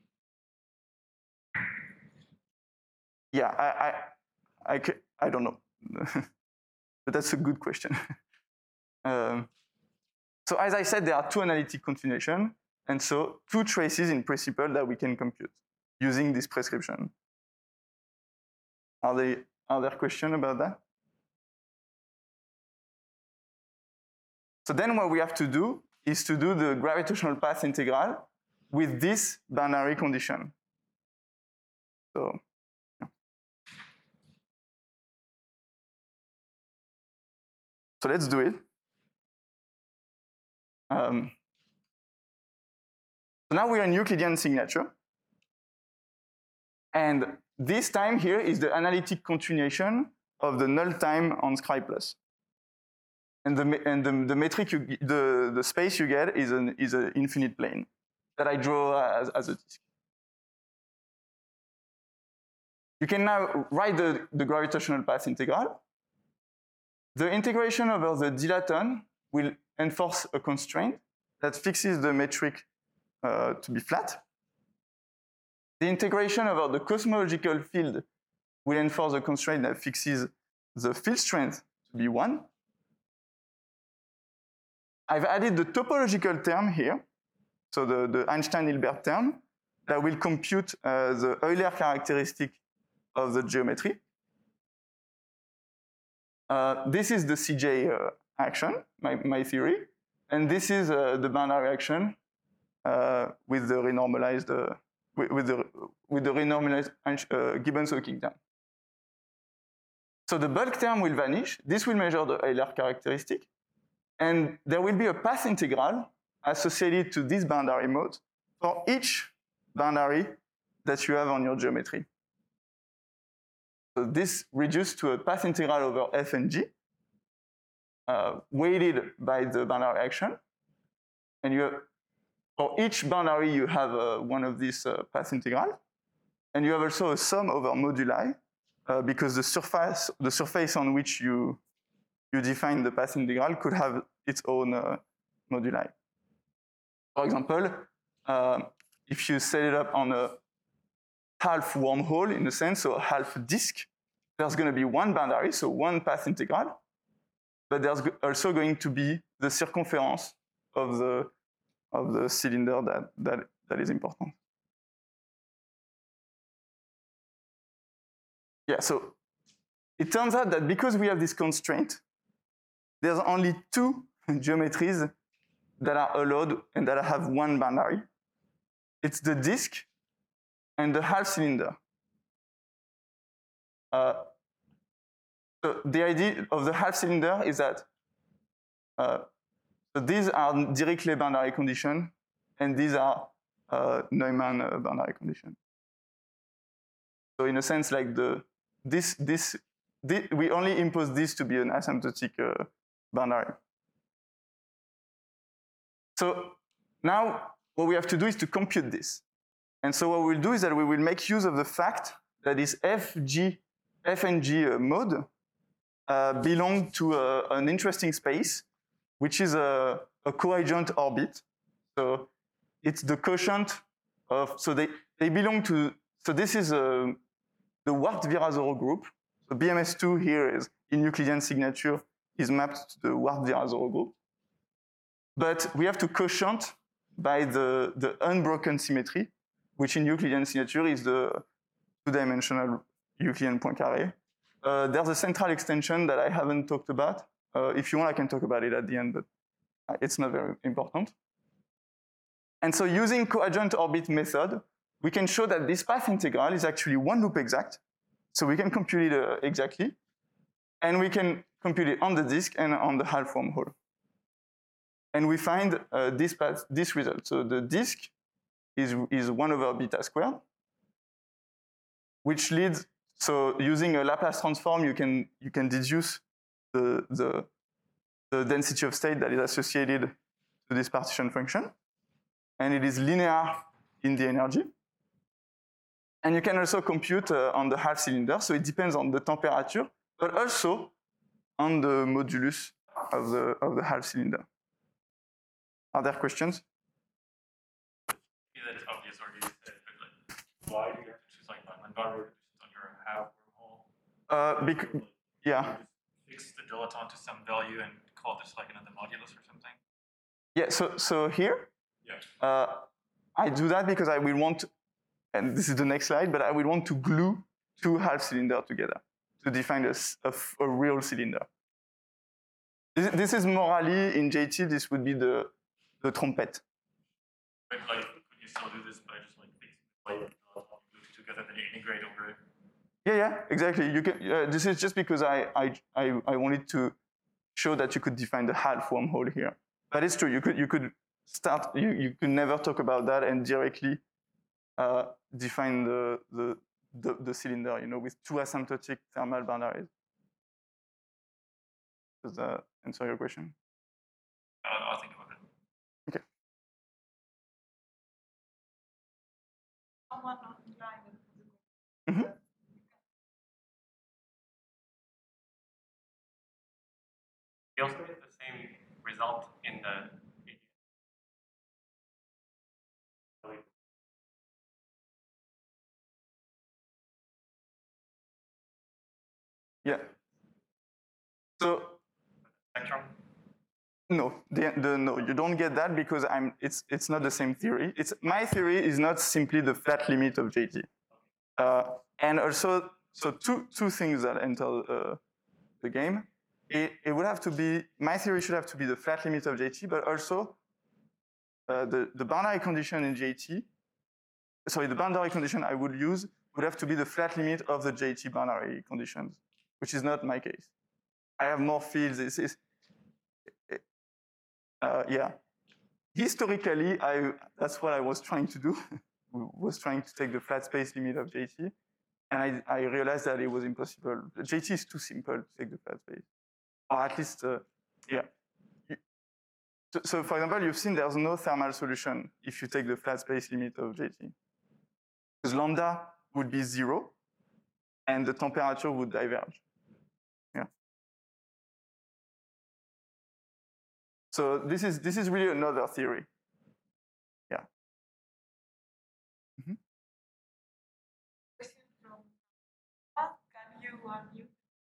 yeah, I, I, I, I don't know. But that's a good question. um, so as I said, there are two analytic continuations. And so two traces in principle that we can compute using this prescription. Are they are there questions about that? So then what we have to do is to do the gravitational path integral with this boundary condition. So, yeah. So let's do it. Um, so now we're in Euclidean signature. And this time here is the analytic continuation of the null time on Scri+. And the and the, the metric you, the the space you get is an is an infinite plane that I draw as, as a disk. You can now write the, the gravitational path integral. The integration over the dilaton will enforce a constraint that fixes the metric uh, to be flat. The integration over the cosmological field will enforce a constraint that fixes the field strength to be one. I've added the topological term here, so the, the Einstein-Hilbert term, that will compute uh, the Euler characteristic of the geometry. Uh, this is the C J uh, action, my, my theory, and this is uh, the boundary action uh, with the renormalized, uh, with, with the with the renormalized uh, Gibbons-Hawking term. So the bulk term will vanish. This will measure the Euler characteristic. And there will be a path integral associated to this boundary mode for each boundary that you have on your geometry. So this reduced to a path integral over f and g, uh, weighted by the boundary action. And you have, for each boundary, you have uh, one of these uh, path integral. And you have also a sum over moduli, uh, because the surface, the surface on which you you define the path integral could have its own uh, moduli. For example, uh, if you set it up on a half wormhole, in a sense, so a half disk, there's going to be one boundary, so one path integral, but there's also going to be the circumference of the of the cylinder that that, that is important. Yeah, so it turns out that because we have this constraint, there's only two geometries that are allowed and that have one boundary. It's the disk and the half cylinder. Uh, so the idea of the half cylinder is that uh, so these are Dirichlet boundary condition, and these are uh, Neumann uh, boundary condition. So in a sense, like the this this, this we only impose this to be an asymptotic uh, boundary. So now what we have to do is to compute this. And so what we'll do is that we will make use of the fact that this F G, F and G uh, mode uh, belong to uh, an interesting space, which is a, a coadjoint orbit. So it's the quotient of, so they, they belong to, so this is a, the Ward-Virasoro group. So B M S two here is in Euclidean signature is mapped to the Ward-Virasoro group. But we have to quotient by the, the unbroken symmetry, which in Euclidean signature is the two-dimensional Euclidean Poincaré. Uh, there's a central extension that I haven't talked about. Uh, if you want, I can talk about it at the end, but it's not very important. And so using coadjoint orbit method, we can show that this path integral is actually one loop exact. So we can compute it uh, exactly. And we can compute it on the disk and on the half wormhole. And we find uh, this path, this result. So the disk is, is one over beta squared, which leads, so using a Laplace transform, you can, you can deduce the, the, the density of state that is associated to this partition function. And it is linear in the energy. And you can also compute uh, on the half cylinder, so it depends on the temperature, but also on the modulus of the, of the half cylinder. Are there questions? Yeah, that's obvious already. Like, why do you have to choose like Neumann boundary conditions on your half wormhole? Uh, bec yeah. You just fix the dilaton to some value and call this like another modulus or something? Yeah, so, so here, yeah. uh, I do that because I will want, and this is the next slide, but I will want to glue two half cylinders together to define a, a, a real cylinder. This, this is morally, in J T, this would be the, the trumpet. But like, could you still do this by just like fixing the plate, uh, glue it together, then you integrate over it? Yeah, yeah, exactly. You can. Uh, this is just because I, I, I, I wanted to show that you could define the half wormhole here. But it's true. You could, you could start. You, you could never talk about that and directly uh, define the, the the the cylinder. You know, with two asymptotic thermal boundaries. Does that answer your question? Uh, I'll think about it. Okay. Mm-hmm. You also get the same result in the Yeah. So spectrum. no, the, the, no, you don't get that because I'm. It's it's not the same theory. It's my theory is not simply the flat limit of J T, uh, and also so two two things that enter uh, the game. It, it would have to be my theory should have to be the flat limit of J T, but also uh, the the boundary condition in J T. Sorry, the boundary condition I would use would have to be the flat limit of the J T boundary conditions, which is not my case. I have more fields. It's, it's, uh, yeah. Historically, I that's what I was trying to do. was trying to take the flat space limit of J T, and I, I realized that it was impossible. J T is too simple to take the flat space, or at least, uh, yeah. So, so, for example, you've seen there's no thermal solution if you take the flat space limit of J T, because lambda would be zero, and the temperature would diverge. Yeah. So this is this is really another theory. Yeah. Mm-hmm. Question from Mark. Can you unmute?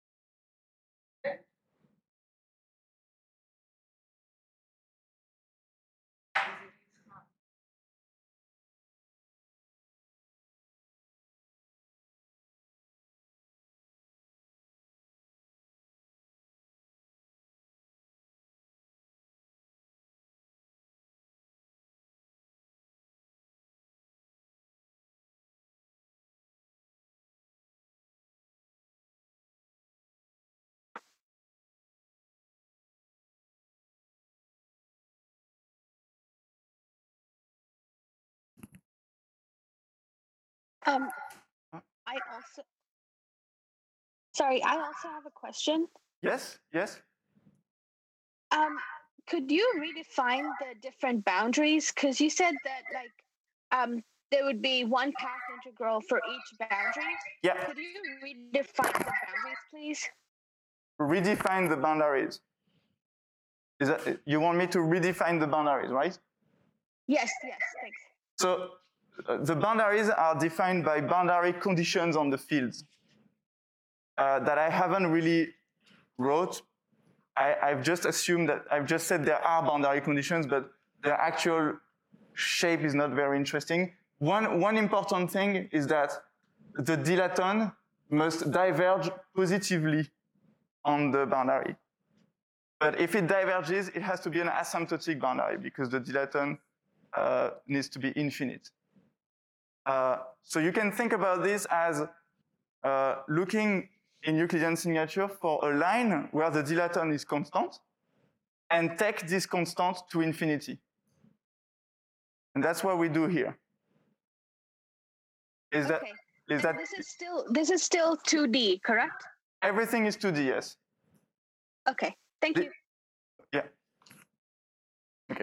Um, I also, sorry, I also have a question. Yes, yes. Um, could you redefine the different boundaries? Because you said that like, um, there would be one path integral for each boundary. Yeah. Could you redefine the boundaries, please? Redefine the boundaries. Is that you want me to redefine the boundaries, right? Yes, yes, thanks. So uh, the boundaries are defined by boundary conditions on the fields uh, that I haven't really wrote. I, I've just assumed that I've just said there are boundary conditions, but their actual shape is not very interesting. One, one important thing is that the dilaton must diverge positively on the boundary. But if it diverges, it has to be an asymptotic boundary because the dilaton uh, needs to be infinite. Uh, so you can think about this as uh, looking in Euclidean signature for a line where the dilaton is constant and take this constant to infinity. And that's what we do here. Is Okay. that, is that this is still this is still two D, correct? everything is two D, yes. Okay, thank The- you. Yeah. Okay.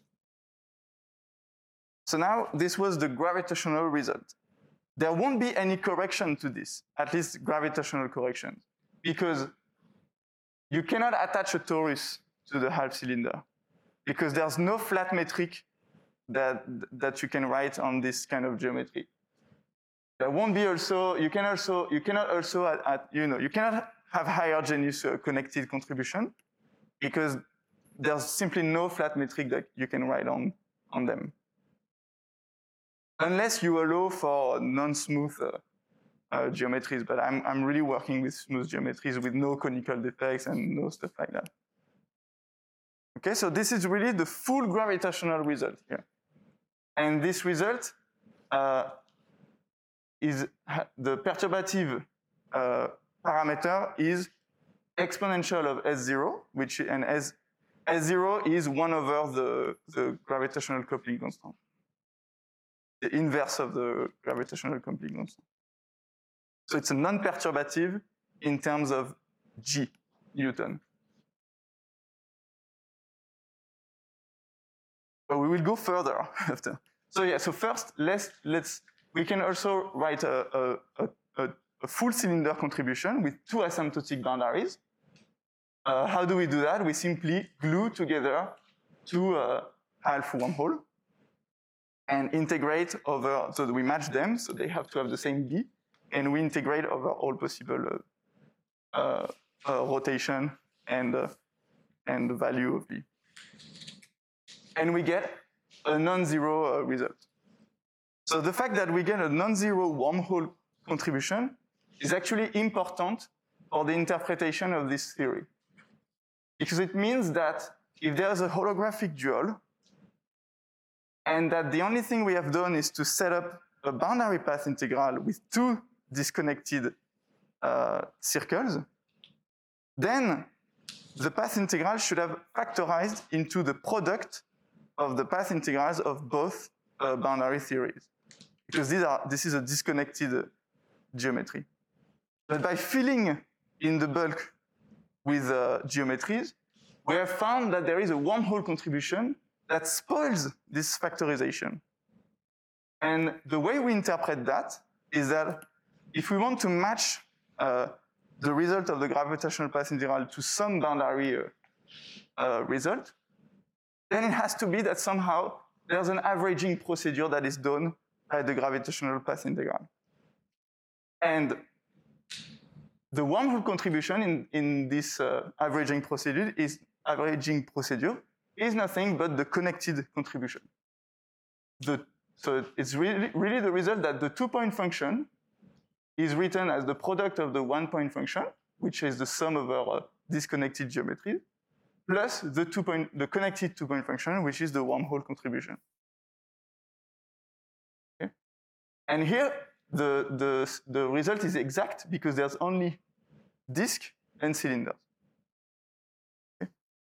So now this was the gravitational result. There won't be any correction to this, at least gravitational correction, because you cannot attach a torus to the half cylinder because there's no flat metric that, that you can write on this kind of geometry. There won't be also, you can also, you cannot also, at, at, you know, you cannot have higher genus uh, connected contribution because there's simply no flat metric that you can write on, on them. Unless you allow for non-smooth uh, uh, geometries, but I'm, I'm really working with smooth geometries with no conical defects and no stuff like that. Okay, so this is really the full gravitational result here. And this result uh, is the perturbative uh, parameter is exponential of S zero, which and S, S zero is one over the, the gravitational coupling constant, the inverse of the gravitational coupling constant. So it's a non-perturbative in terms of G, Newton. But we will go further after. So yeah, so first, let's, let's we can also write a, a, a, a full cylinder contribution with two asymptotic boundaries. Uh, how do we do that? We simply glue together two uh, half wormhole and integrate over, so we match them, so they have to have the same B, and we integrate over all possible uh, uh, uh, rotation and, uh, and the value of B. And we get a non-zero uh, result. So the fact that we get a non-zero wormhole contribution is actually important for the interpretation of this theory. Because it means that if there's a holographic dual, and that the only thing we have done is to set up a boundary path integral with two disconnected uh, circles, then the path integral should have factorized into the product of the path integrals of both uh, boundary theories. Because these are, this is a disconnected uh, geometry. But by filling in the bulk with uh, geometries, we have found that there is a wormhole contribution that spoils this factorization. And the way we interpret that is that if we want to match uh, the result of the gravitational path integral to some boundary uh, uh, result, then it has to be that somehow there's an averaging procedure that is done by the gravitational path integral. And the wormhole contribution in, in this uh, averaging procedure is averaging procedure is nothing but the connected contribution. The, so it's really, really the result that the two-point function is written as the product of the one-point function, which is the sum of our uh, disconnected geometry, plus the two-point, the connected two-point function, which is the wormhole contribution. Okay? And here, the, the, the result is exact because there's only disk and cylinders. Okay?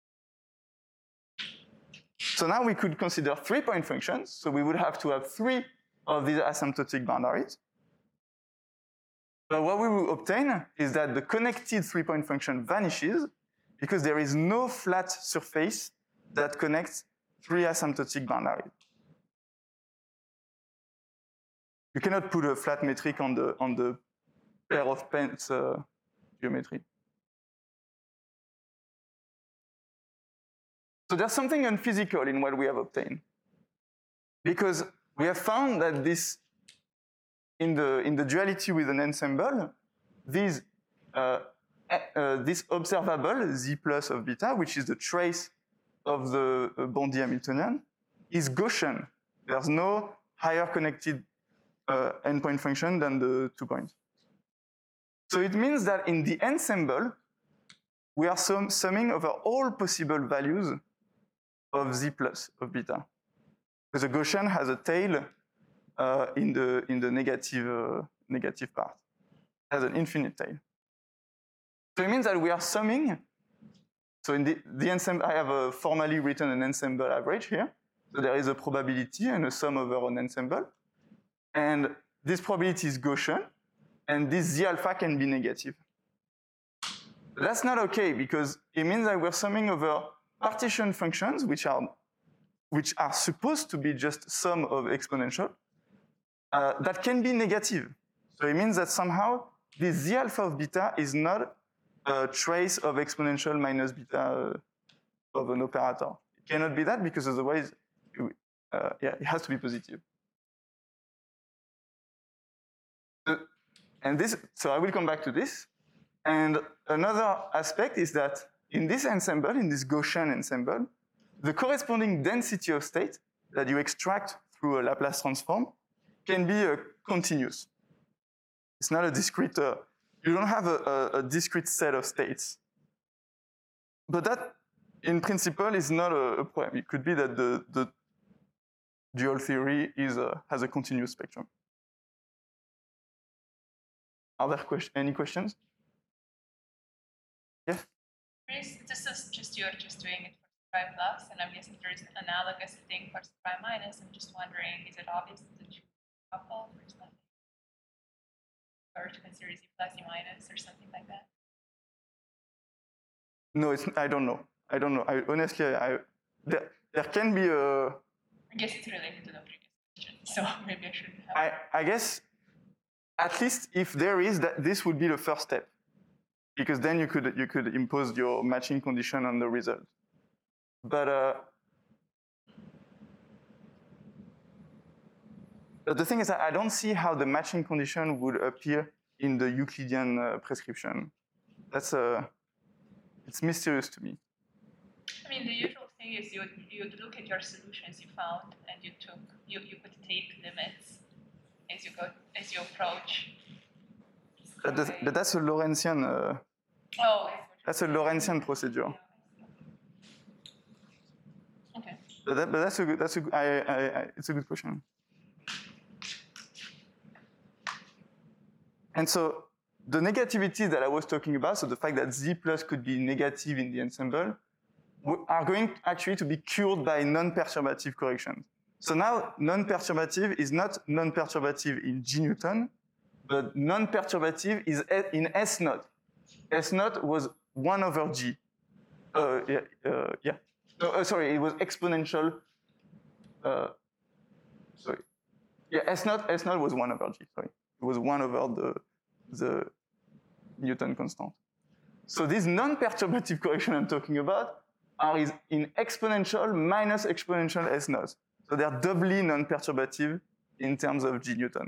So now we could consider three-point functions. So we would have to have three of these asymptotic boundaries. But what we will obtain is that the connected three-point function vanishes because there is no flat surface that connects three asymptotic boundaries. You cannot put a flat metric on the, on the pair of pens uh, geometry. So there's something unphysical in what we have obtained. Because we have found that this, in the, in the duality with an ensemble, these, uh, uh, this observable Z plus of beta, which is the trace of the uh, Bondi Hamiltonian, is Gaussian. There's no higher connected uh, endpoint function than the two points. So it means that in the ensemble, we are sum summing over all possible values of Z plus of beta. Because the Gaussian has a tail uh, in the in the negative uh, negative part, it has an infinite tail. So it means that we are summing. So in the, the ensemble, I have a formally written an ensemble average here. So there is a probability and a sum over an ensemble. And this probability is Gaussian, and this Z alpha can be negative. But that's not okay, because it means that we're summing over partition functions, which are, which are supposed to be just sum of exponential, uh, that can be negative. So it means that somehow this Z alpha of beta is not a trace of exponential minus beta uh, of an operator. It cannot be that, because otherwise, uh, yeah, it has to be positive. Uh, and this, so I will come back to this. And another aspect is that in this ensemble, in this Gaussian ensemble, the corresponding density of state that you extract through a Laplace transform can be uh, continuous. It's not a discrete, uh, you don't have a, a, a discrete set of states. But that, in principle, is not a, a problem. It could be that the, the dual theory is a, has a continuous spectrum. Are there que- any questions? Yes? This is just you're just doing it for Scri plus, and I'm guessing there is an analogous thing for Scri minus. I'm just wondering, is it obvious that you couple or something? Or to consider Z plus Z minus or something like that? No, it's, I don't know. I don't know. I, honestly, I, there, there can be a... I guess it's related to the previous question, so maybe I shouldn't have. I, I guess, at least if there is, that this would be the first step. Because then you could, you could impose your matching condition on the result. But, uh, but the thing is that I don't see how the matching condition would appear in the Euclidean uh, prescription. That's uh, it's mysterious to me. I mean, the usual thing is you you'd look at your solutions you found, and you took you, you could take limits as you go as you approach. But, the, but that's a Lorentzian. Uh, oh. That's a Lorentzian procedure. Okay. But, that, but that's a good. That's a. I, I, I, it's a good question. And so the negativity that I was talking about, so the fact that Z plus could be negative in the ensemble, are going actually to be cured by non-perturbative corrections. So now non-perturbative is not non-perturbative in G Newton, but non-perturbative is in S naught. S naught was one over G. Uh, yeah, uh, yeah. No, uh, sorry, it was exponential. Uh, sorry. Yeah, S naught, S naught was one over G, sorry. It was one over the, the Newton constant. So these non-perturbative corrections I'm talking about are in exponential minus exponential S naught. So they're doubly non-perturbative in terms of G Newton.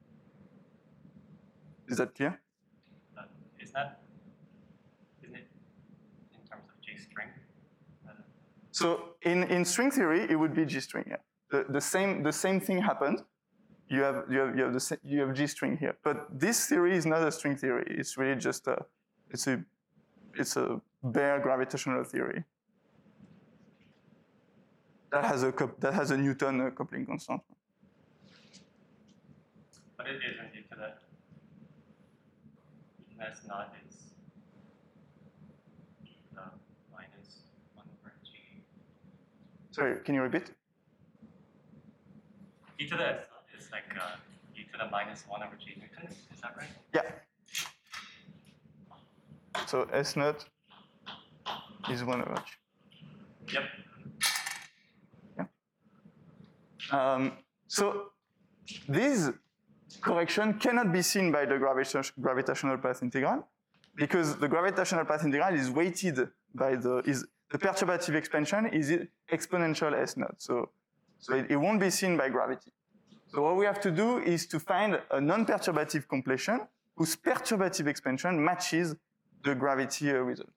Is that clear? Uh, is that, isn't it in terms of G string? Uh, so in, in string theory, it would be G string, yeah. The, the, same, the same thing happened. You have, you, have, you, have the, you have G string here. But this theory is not a string theory. It's really just a, it's a, it's a bare gravitational theory. That has a, that has a Newton uh, coupling constant. But it isn't due to that. That's not is uh, minus one over G. Sorry, can you repeat? E to the S is like uh, e to the minus one over G Newton. Is that right? Yeah. So S naught is one over G. Yep. Yeah. Um, so this correction cannot be seen by the gravita gravitational path integral because the gravitational path integral is weighted by the is the perturbative expansion is exponential S naught. So so it, it won't be seen by gravity. So what we have to do is to find a non-perturbative completion whose perturbative expansion matches the gravity uh, result.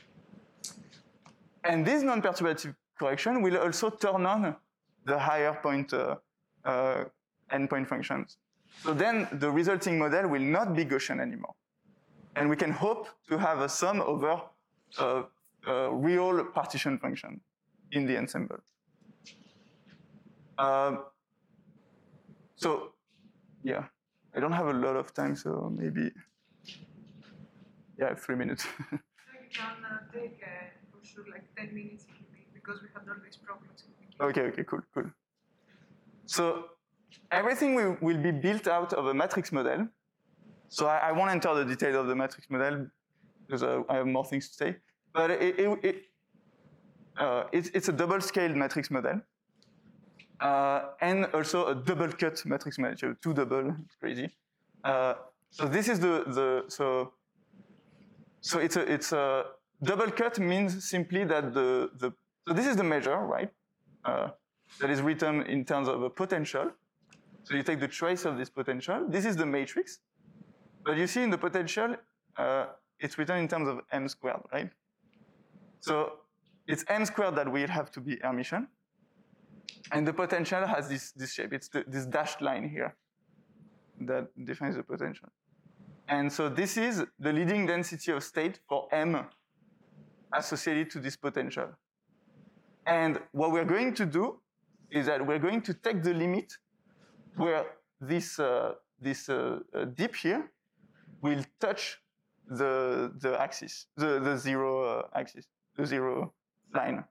And this non-perturbative correction will also turn on the higher point uh, uh, endpoint functions. So then the resulting model will not be Gaussian anymore. And we can hope to have a sum over a, a real partition function in the ensemble. Uh, so, yeah, I don't have a lot of time, so maybe, yeah, three minutes. We can uh, take uh, for sure like ten minutes if you need, because we have all these problems. Okay, okay, cool, cool. So everything will, will be built out of a matrix model. So I, I won't enter the details of the matrix model because uh, I have more things to say. But it, it, it, uh, it's, it's a double-scaled matrix model. Uh, and also a double-cut matrix model, so two double, it's crazy. Uh, so this is the, the so, so it's a, it's a double cut means simply that the, the, so this is the measure, right? Uh, that is written in terms of a potential. So you take the trace of this potential. This is the matrix. But you see in the potential, uh, it's written in terms of m squared, right? So it's m squared that will have to be Hermitian. And the potential has this, this shape. It's the, this dashed line here that defines the potential. And so this is the leading density of state for M associated to this potential. And what we're going to do is that we're going to take the limit where this, uh, this uh, uh, dip here will touch the, the axis, the, the zero uh, axis, the zero line.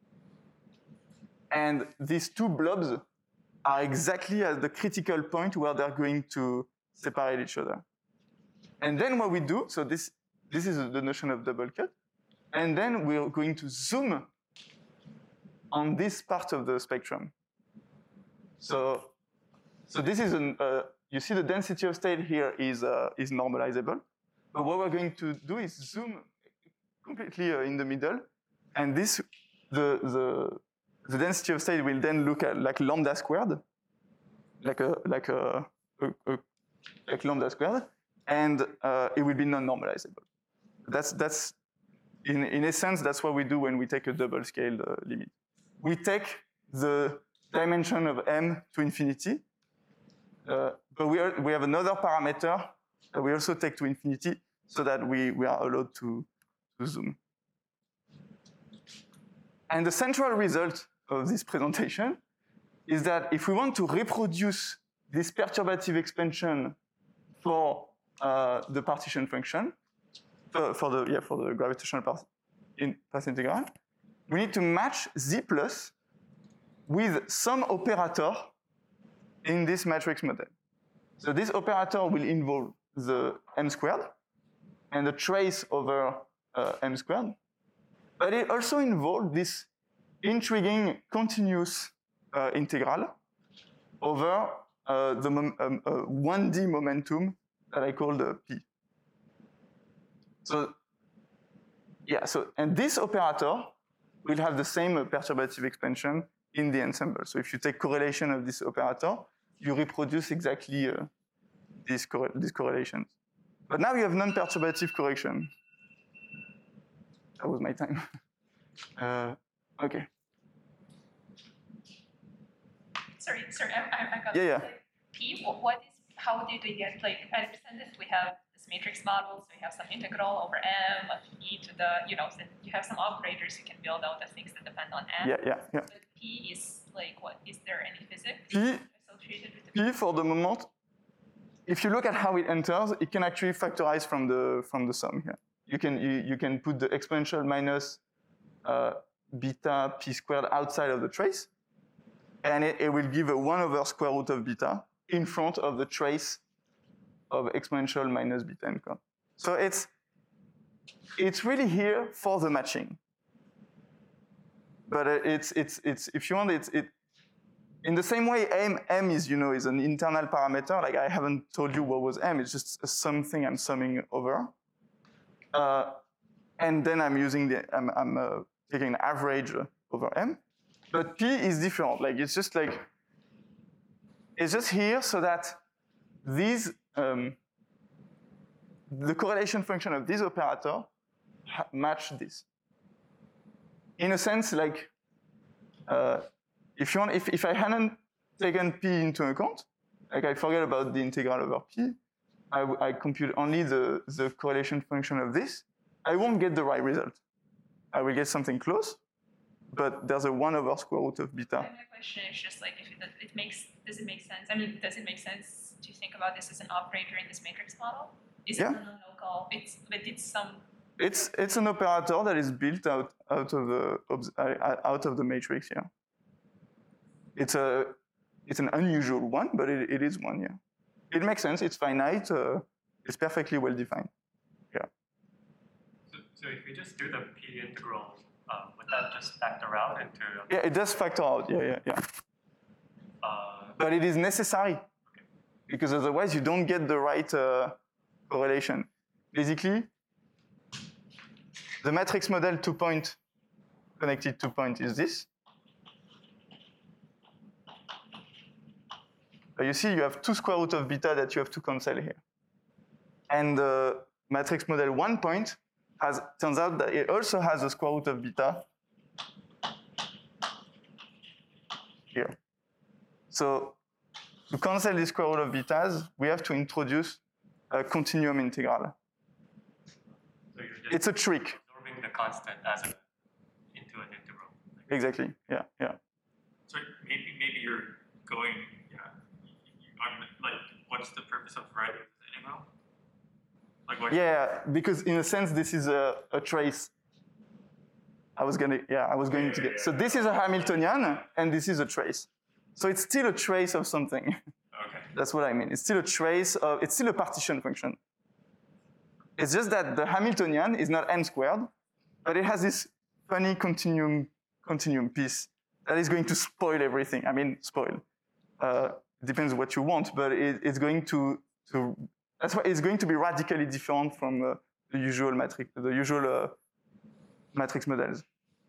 And these two blobs are exactly at the critical point where they're going to separate each other. And then what we do, so this, this is the notion of double cut, and then we're going to zoom on this part of the spectrum. So, so this is an, uh, you see the density of state here is, uh, is normalizable. But what we're going to do is zoom completely uh, in the middle, and this, the, the, the density of state will then look at like lambda squared, like a, like a, a, a like lambda squared, and uh, it will be non-normalizable. That's, that's in, in essence, that's what we do when we take a double scaled uh, limit. We take the dimension of M to infinity, uh, but we, are, we have another parameter that we also take to infinity so that we, we are allowed to, to zoom. And the central result of this presentation is that if we want to reproduce this perturbative expansion for uh, the partition function, for, for the yeah for the gravitational path, in path integral, we need to match Z plus with some operator in this matrix model. So this operator will involve the M squared and the trace over uh, M squared, but it also involves this intriguing continuous uh, integral over uh, the mom um, uh, one D momentum that I call the P. So, yeah, so, and this operator will have the same uh, perturbative expansion in the ensemble. So if you take correlation of this operator, you reproduce exactly uh, these, cor these correlations. But now you have non-perturbative correction. That was my time. uh, okay. Sorry, sorry, I, I, I got Yeah, yeah. like, P. What is? How did we get? Like, I understand that we have this matrix model, so we have some integral over M of E to the, you know, so you have some operators you can build out of things that depend on M. Yeah, yeah, yeah. But P is like what? Is there any physics P, associated with the P for the moment, if you look at how it enters, it can actually factorize from the from the sum here. You can you, you can put the exponential minus uh, beta P squared outside of the trace, and it, it will give a one over square root of beta in front of the trace of exponential minus beta n cos. So it's it's really here for the matching. But it's it's it's if you want it's it in the same way M M is you know is an internal parameter. Like I haven't told you what was M. It's just something I'm summing over, uh, and then I'm using the I'm, I'm uh, taking an average over M. But P is different. Like it's just like it's just here so that these um, the correlation function of this operator match this. In a sense, like uh, if you want, if, if I hadn't taken P into account, like I forget about the integral over P, I, I compute only the, the correlation function of this, I won't get the right result. I will get something close, but there's a one over square root of beta. And my question is just like, if it, it makes, does it make sense? I mean, does it make sense to think about this as an operator in this matrix model? Is Yeah. it non-local? It's, but it's some. It's it's an operator that is built out out of the out of the matrix. Yeah. It's a it's an unusual one, but it, it is one. Yeah. It makes sense. It's finite. Uh, it's perfectly well defined. Yeah. So, so if we just do the P integral, um, would that just factor out into? Yeah, it does factor out. Yeah, yeah, yeah. Uh, But it is necessary because otherwise you don't get the right uh, correlation. Basically, the matrix model two-point connected two-point is this. Uh, you see, you have two square root of beta that you have to cancel here. And the matrix model one-point has turns out that it also has a square root of beta here. So to cancel this square root of betas, we have to introduce uh, continuum integral. So you're just It's a trick. absorbing the constant as a, into an integral. Exactly. Yeah. Yeah. So maybe maybe you're going, yeah. You, you, I'm, like, what's the purpose of writing this integral? Like what? Yeah. Because in a sense, this is a, a trace. I was gonna. Yeah. I was going to get. So this is a Hamiltonian, and this is a trace. So it's still a trace of something. Okay. That's what I mean. It's still a trace of. It's still a partition function. It's just that the Hamiltonian is not m squared, but it has this funny continuum continuum piece that is going to spoil everything. I mean, spoil. Uh, depends what you want, but it, it's going to to. That's why it's going to be radically different from uh, the usual matrix, the usual uh, matrix models.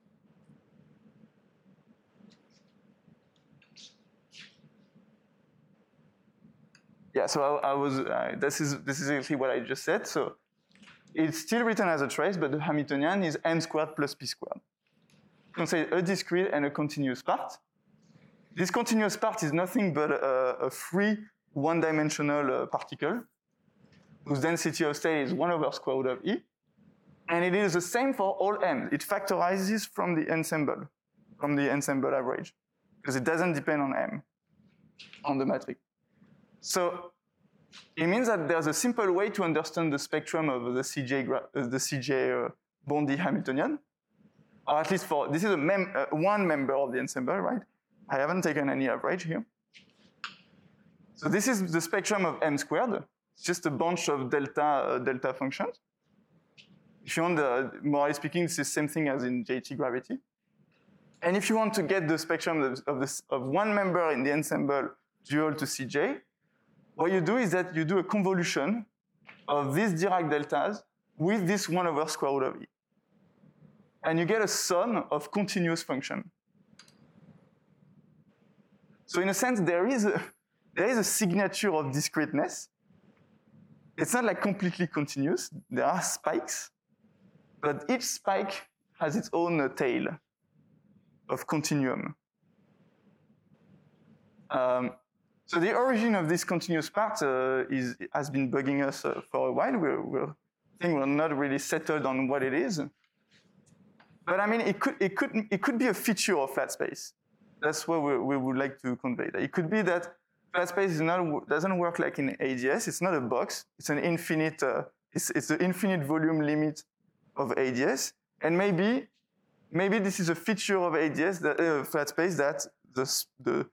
Yeah. So I, I was. Uh, this is this is exactly what I just said. So. It's still written as a trace, but the Hamiltonian is m squared plus p squared. You can say a discrete and a continuous part. This continuous part is nothing but a, a free one-dimensional uh, particle whose density of state is one over square root of e. And it is the same for all m. It factorizes from the ensemble, from the ensemble average, because it doesn't depend on m, on the matrix. So it means that there's a simple way to understand the spectrum of the C J, uh, the C J uh, Bondi Hamiltonian, or at least for, this is a mem uh, one member of the ensemble, right? I haven't taken any average here. So this is the spectrum of m squared. It's just a bunch of delta, uh, delta functions. If you want, uh, morally speaking, it's the same thing as in J T gravity. And if you want to get the spectrum of, of, this, of one member in the ensemble dual to C J, what you do is that you do a convolution of these Dirac deltas with this one over square root of e. And you get a sum of continuous function. So in a sense, there is a, there is a signature of discreteness. It's not like completely continuous. There are spikes, but each spike has its own uh, tail of continuum. Um, So the origin of this continuous part uh, is, has been bugging us uh, for a while. We're, we're, I think we're not really settled on what it is. But I mean, it could, it could, it could be a feature of flat space. That's what we, we would like to convey. It could be that flat space is not, doesn't work like in A D S. It's not a box. It's an infinite, uh, it's, it's the infinite volume limit of A D S. And maybe, maybe this is a feature of A D S, that, uh, flat space, that the, the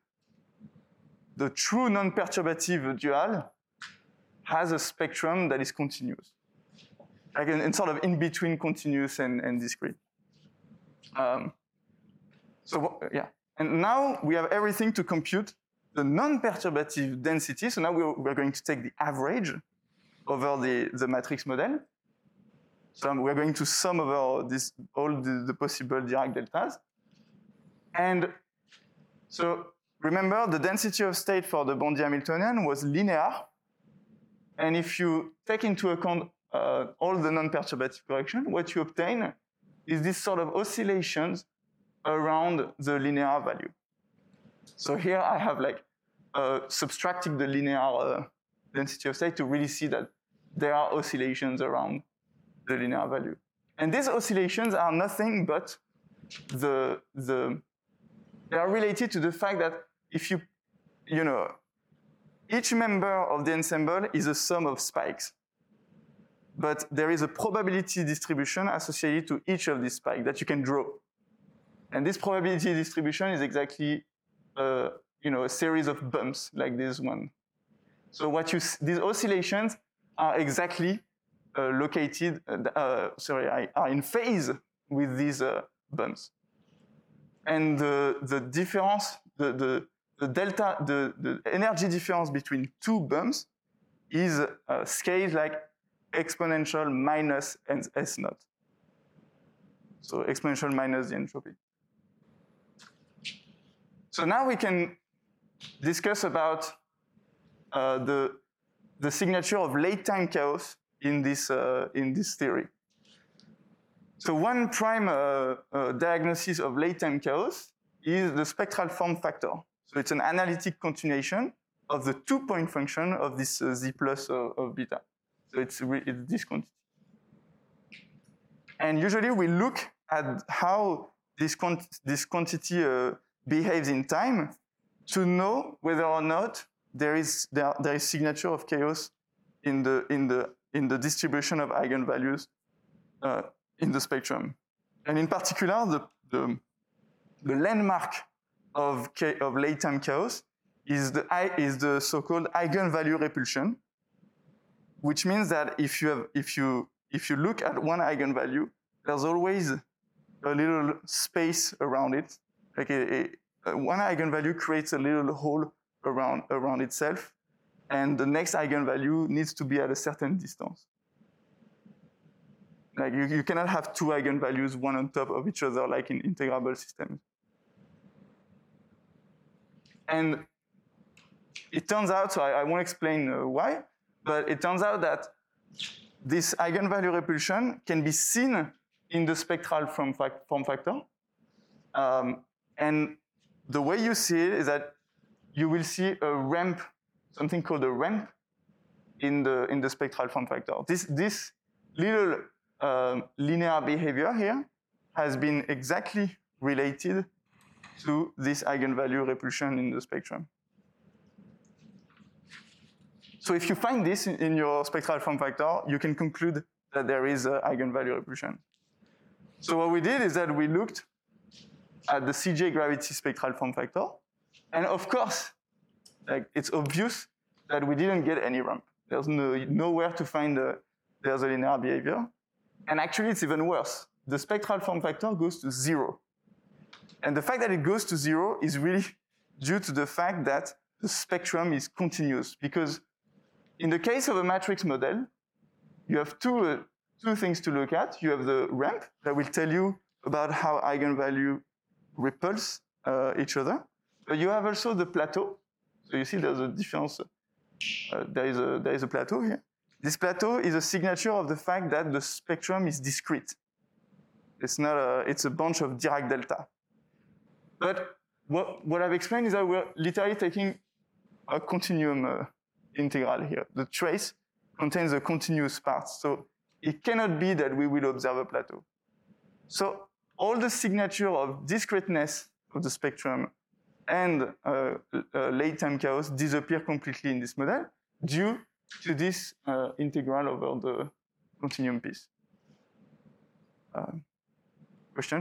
the true non-perturbative dual has a spectrum that is continuous, like in, in sort of in between continuous and, and discrete. Um, so yeah, and now we have everything to compute the non-perturbative density. So now we're, we're going to take the average over the, the matrix model. So we're going to sum over this, all the, the possible Dirac deltas. And so remember, the density of state for the Bondi Hamiltonian was linear. And if you take into account uh, all the non-perturbative correction, what you obtain is this sort of oscillations around the linear value. So here I have like uh, subtracting the linear uh, density of state to really see that there are oscillations around the linear value. And these oscillations are nothing but the, the they are related to the fact that if you, you know, each member of the ensemble is a sum of spikes. But there is a probability distribution associated to each of these spikes that you can draw. And this probability distribution is exactly, uh, you know, a series of bumps like this one. So what you, these oscillations are exactly uh, located, uh, sorry, are in phase with these uh, bumps. And the, the difference, the, the, the delta, the, the energy difference between two bumps is uh, scaled like exponential minus S naught. So exponential minus the entropy. So now we can discuss about uh, the, the signature of late time chaos in this, uh, in this theory. So one prime uh, uh, diagnosis of late time chaos is the spectral form factor. So it's an analytic continuation of the two-point function of this uh, z plus uh, of beta. So it's, it's this quantity. And usually we look at how this, quant this quantity uh, behaves in time to know whether or not there is, there, there is signature of chaos in the, in the, in the distribution of eigenvalues uh, in the spectrum. And in particular, the, the, the landmark of, of late-time chaos is the, is the so-called eigenvalue repulsion, which means that if you, have, if, you, if you look at one eigenvalue, there's always a little space around it. Like a, a, one eigenvalue creates a little hole around, around itself, and the next eigenvalue needs to be at a certain distance. Like you, you cannot have two eigenvalues, one on top of each other, like in integrable systems. And it turns out, so I, I won't explain uh, why, but it turns out that this eigenvalue repulsion can be seen in the spectral form, fact, form factor. Um, and the way you see it is that you will see a ramp, something called a ramp in the, in the spectral form factor. This, this little um, linear behavior here has been exactly related to this eigenvalue repulsion in the spectrum. So if you find this in, in your spectral form factor, you can conclude that there is an eigenvalue repulsion. So what we did is that we looked at the C J gravity spectral form factor, and of course, like it's obvious that we didn't get any ramp. There's no, nowhere to find the, there's a linear behavior. And actually, it's even worse. The spectral form factor goes to zero. And the fact that it goes to zero is really due to the fact that the spectrum is continuous. Because in the case of a matrix model, you have two, uh, two things to look at. You have the ramp that will tell you about how eigenvalue repulse uh, each other. But you have also the plateau. So you see there's a difference. Uh, there, is a, there is a plateau here. This plateau is a signature of the fact that the spectrum is discrete. It's not a, it's a bunch of Dirac delta. But what, what I've explained is that we're literally taking a continuum uh, integral here. The trace contains a continuous part. So it cannot be that we will observe a plateau. So all the signature of discreteness of the spectrum and uh, uh, late-time chaos disappear completely in this model due to this uh, integral over the continuum piece. Uh, question?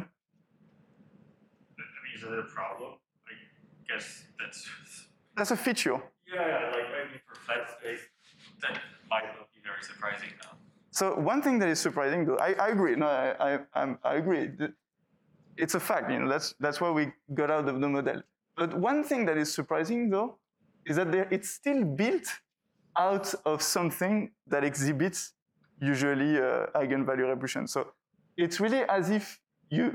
Is it a problem? I guess that's... That's a feature. Yeah, yeah, like I mean, for flat space, that might not be very surprising now. So one thing that is surprising, though, I, I agree. No, I, I, I'm, I agree. It's a fact. You know, that's that's why we got out of the model. But one thing that is surprising, though, is that there, it's still built out of something that exhibits usually uh, eigenvalue repulsion. So it's really as if you,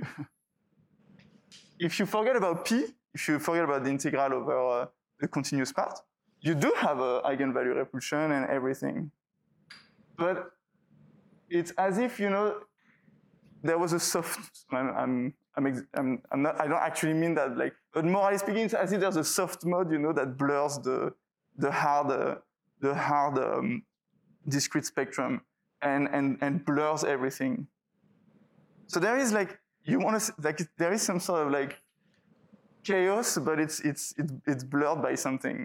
if you forget about P, if you forget about the integral over uh, the continuous part, you do have a eigenvalue repulsion and everything. But it's as if, you know, there was a soft, I'm, I'm, I'm, I'm, I'm not, I don't actually mean that, like, but morally speaking, it's as if there's a soft mode, you know, that blurs the, the hard, uh, the hard um, discrete spectrum and, and, and blurs everything. So there is like, you want to, like, there is some sort of like chaos, but it's, it's, it's, it's blurred by something.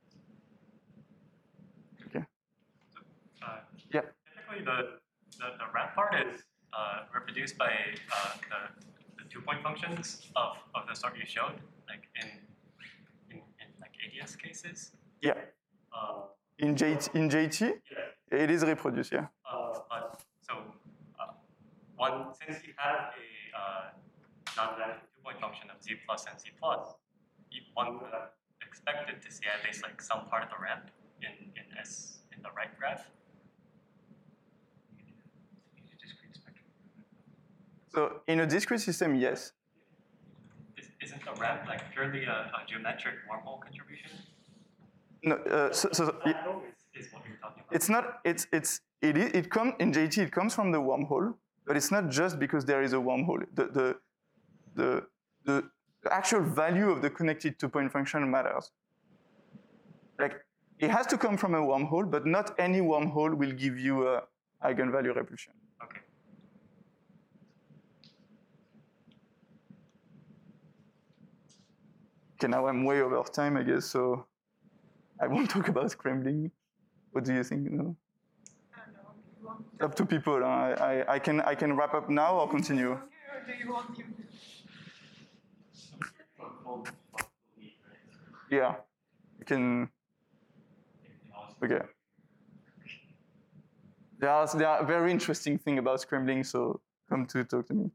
Okay. Uh, yeah. Typically, the, the, the ramp part is uh, reproduced by uh, the, the two-point functions of, of the sort you showed, like in, in, in like A D S cases. Yeah. Uh, in, J T, in J T, yeah. It is reproduced, yeah. Uh, but so uh, one, since you have a uh, non-negative two-point function of z plus and z plus, one would have expected to see at least like some part of the ramp in, in S in the right graph. So in a discrete system, yes. Is, isn't the ramp like purely a, a geometric wormhole contribution? No, uh, so, so it, is, is what you're talking about. It's not. It's it's it it, it comes in J T. It comes from the wormhole, but it's not just because there is a wormhole. The the the the actual value of the connected two-point function matters. Like it has to come from a wormhole, but not any wormhole will give you a eigenvalue repulsion. Okay. Okay, now I'm way over time, I guess, so I won't talk about scrambling. What do you think? No? I don't know. You want Up to people. Huh? I, I, I, can, I can wrap up now or continue. or do you want you? Yeah, you can. Okay. There are, there are very interesting things about scrambling, so come to talk to me.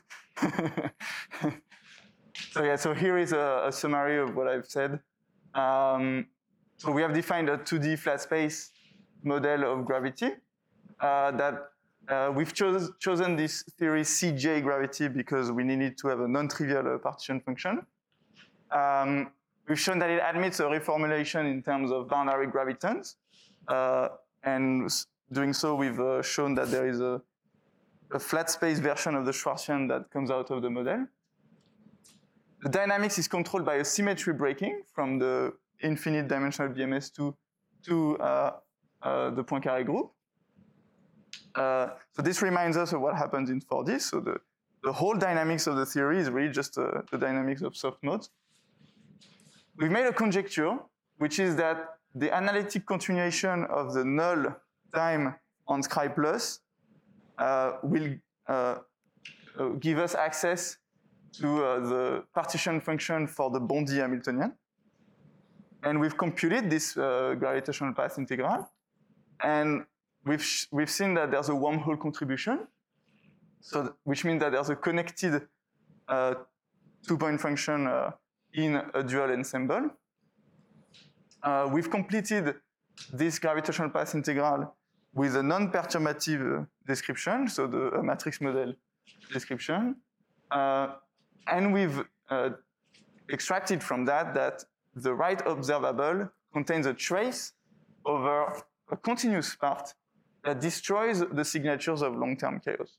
So yeah, so here is a, a summary of what I've said. Um, so we have defined a two D flat space model of gravity uh, that uh, we've chose, chosen this theory C J gravity because we needed to have a non-trivial uh, partition function. Um, we've shown that it admits a reformulation in terms of boundary gravitons. Uh, and doing so, we've uh, shown that there is a, a flat space version of the Schwarzian that comes out of the model. The dynamics is controlled by a symmetry breaking from the infinite dimensional B M S to, to uh, uh, the Poincaré group. Uh, so this reminds us of what happens in four D. So the, the whole dynamics of the theory is really just uh, the dynamics of soft modes. We've made a conjecture, which is that the analytic continuation of the null time on Scri plus uh, will uh, uh, give us access to uh, the partition function for the Bondi Hamiltonian. And we've computed this uh, gravitational path integral. And we've, we've seen that there's a wormhole contribution, so which means that there's a connected uh, two-point function uh, in a dual ensemble. Uh, we've completed this gravitational path integral with a non-perturbative description, so the uh, matrix model description. Uh, and we've uh, extracted from that that the right observable contains a trace over a continuous part that destroys the signatures of long-term chaos.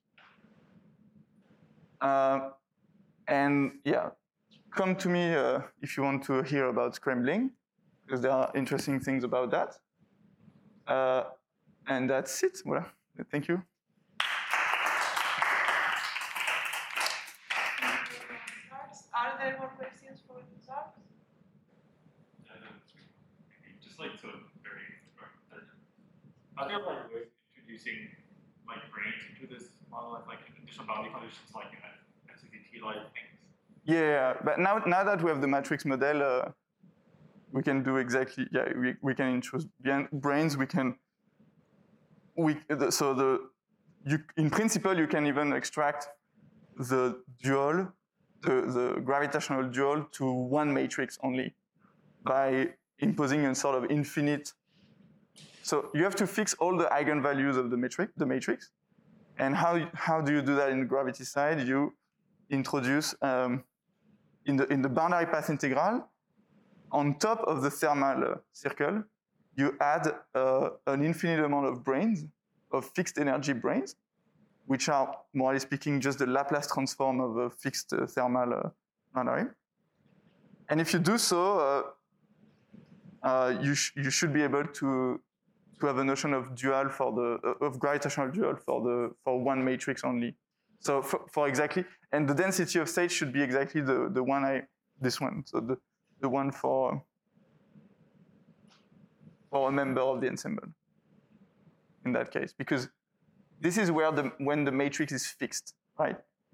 Uh, and yeah, come to me uh, if you want to hear about scrambling, because there are interesting things about that. Uh, and that's it. Voilà. Thank you. Are there more questions for the Zarks? Just like to very, are there like ways of introducing like brains into this model, like additional boundary conditions, like S V T-like things? Yeah, but now now that we have the matrix model, uh, we can do exactly. Yeah, we we can introduce brains. We can. We so the you in principle you can even extract the dual, the the gravitational dual to one matrix only by imposing a sort of infinite. So you have to fix all the eigenvalues of the matrix, the matrix, and how how do you do that in the gravity side? You introduce um, in the in the boundary path integral, on top of the thermal uh, circle, you add uh, an infinite amount of branes, of fixed energy branes, which are, morally speaking, just the Laplace transform of a fixed uh, thermal uh, boundary. And if you do so, uh, uh, you sh you should be able to to have a notion of dual for the uh, of gravitational dual for the for one matrix only. So for, for exactly, and the density of states should be exactly the the one I this one. So the the one for for a member of the ensemble. In that case, because this is where the when the matrix is fixed, right?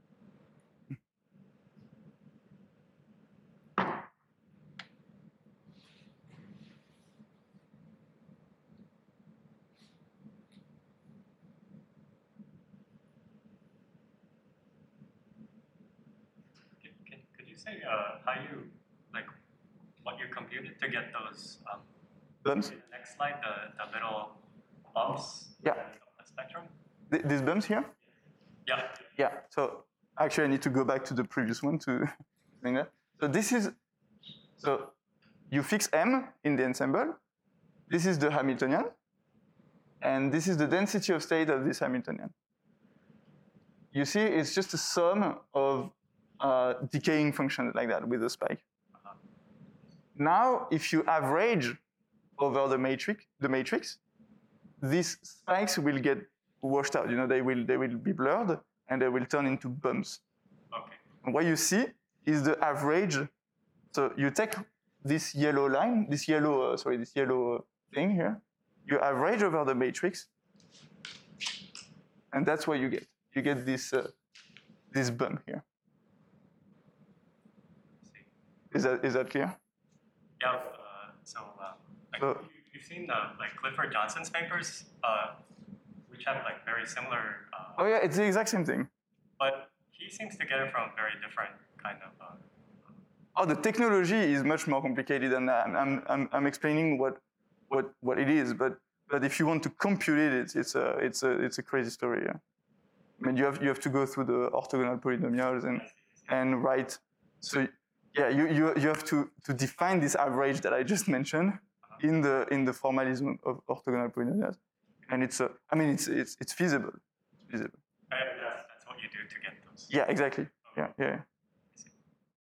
Can, could you say uh, how you, like, what you computed to get those, um, Bumps? in the next slide, the, the little bumps Yeah. of the spectrum? Th these bumps here? Yeah. Yeah. So actually, I need to go back to the previous one to explain that. So this is, so you fix M in the ensemble. This is the Hamiltonian. And this is the density of state of this Hamiltonian. You see, it's just a sum of uh, decaying functions like that with a spike. Now, if you average over the matrix, the matrix, these spikes will get washed out. You know, they will they will be blurred and they will turn into bumps. Okay. And what you see is the average. So you take this yellow line, this yellow, uh, sorry, this yellow thing here. You average over the matrix, and that's what you get. You get this uh, this bump here. Is that is that clear? Yeah. Uh, so, uh, like, So- you, you've seen uh, like Clifford Johnson's papers, uh, which have like very similar. Uh, Oh yeah, it's the exact same thing. But he seems to get it from very different kind of. Uh, Oh, the technology is much more complicated, and I'm I'm I'm, I'm explaining what what what it is. But but if you want to compute it, it's it's a it's a it's a crazy story. Yeah. I mean, you have you have to go through the orthogonal polynomials and and write. So yeah, you you you have to to define this average that I just mentioned in the in the formalism of orthogonal polynomials, and it's a I mean it's it's it's feasible. It's feasible. and that's, that's what you do to get those. Yeah, exactly. Yeah, yeah.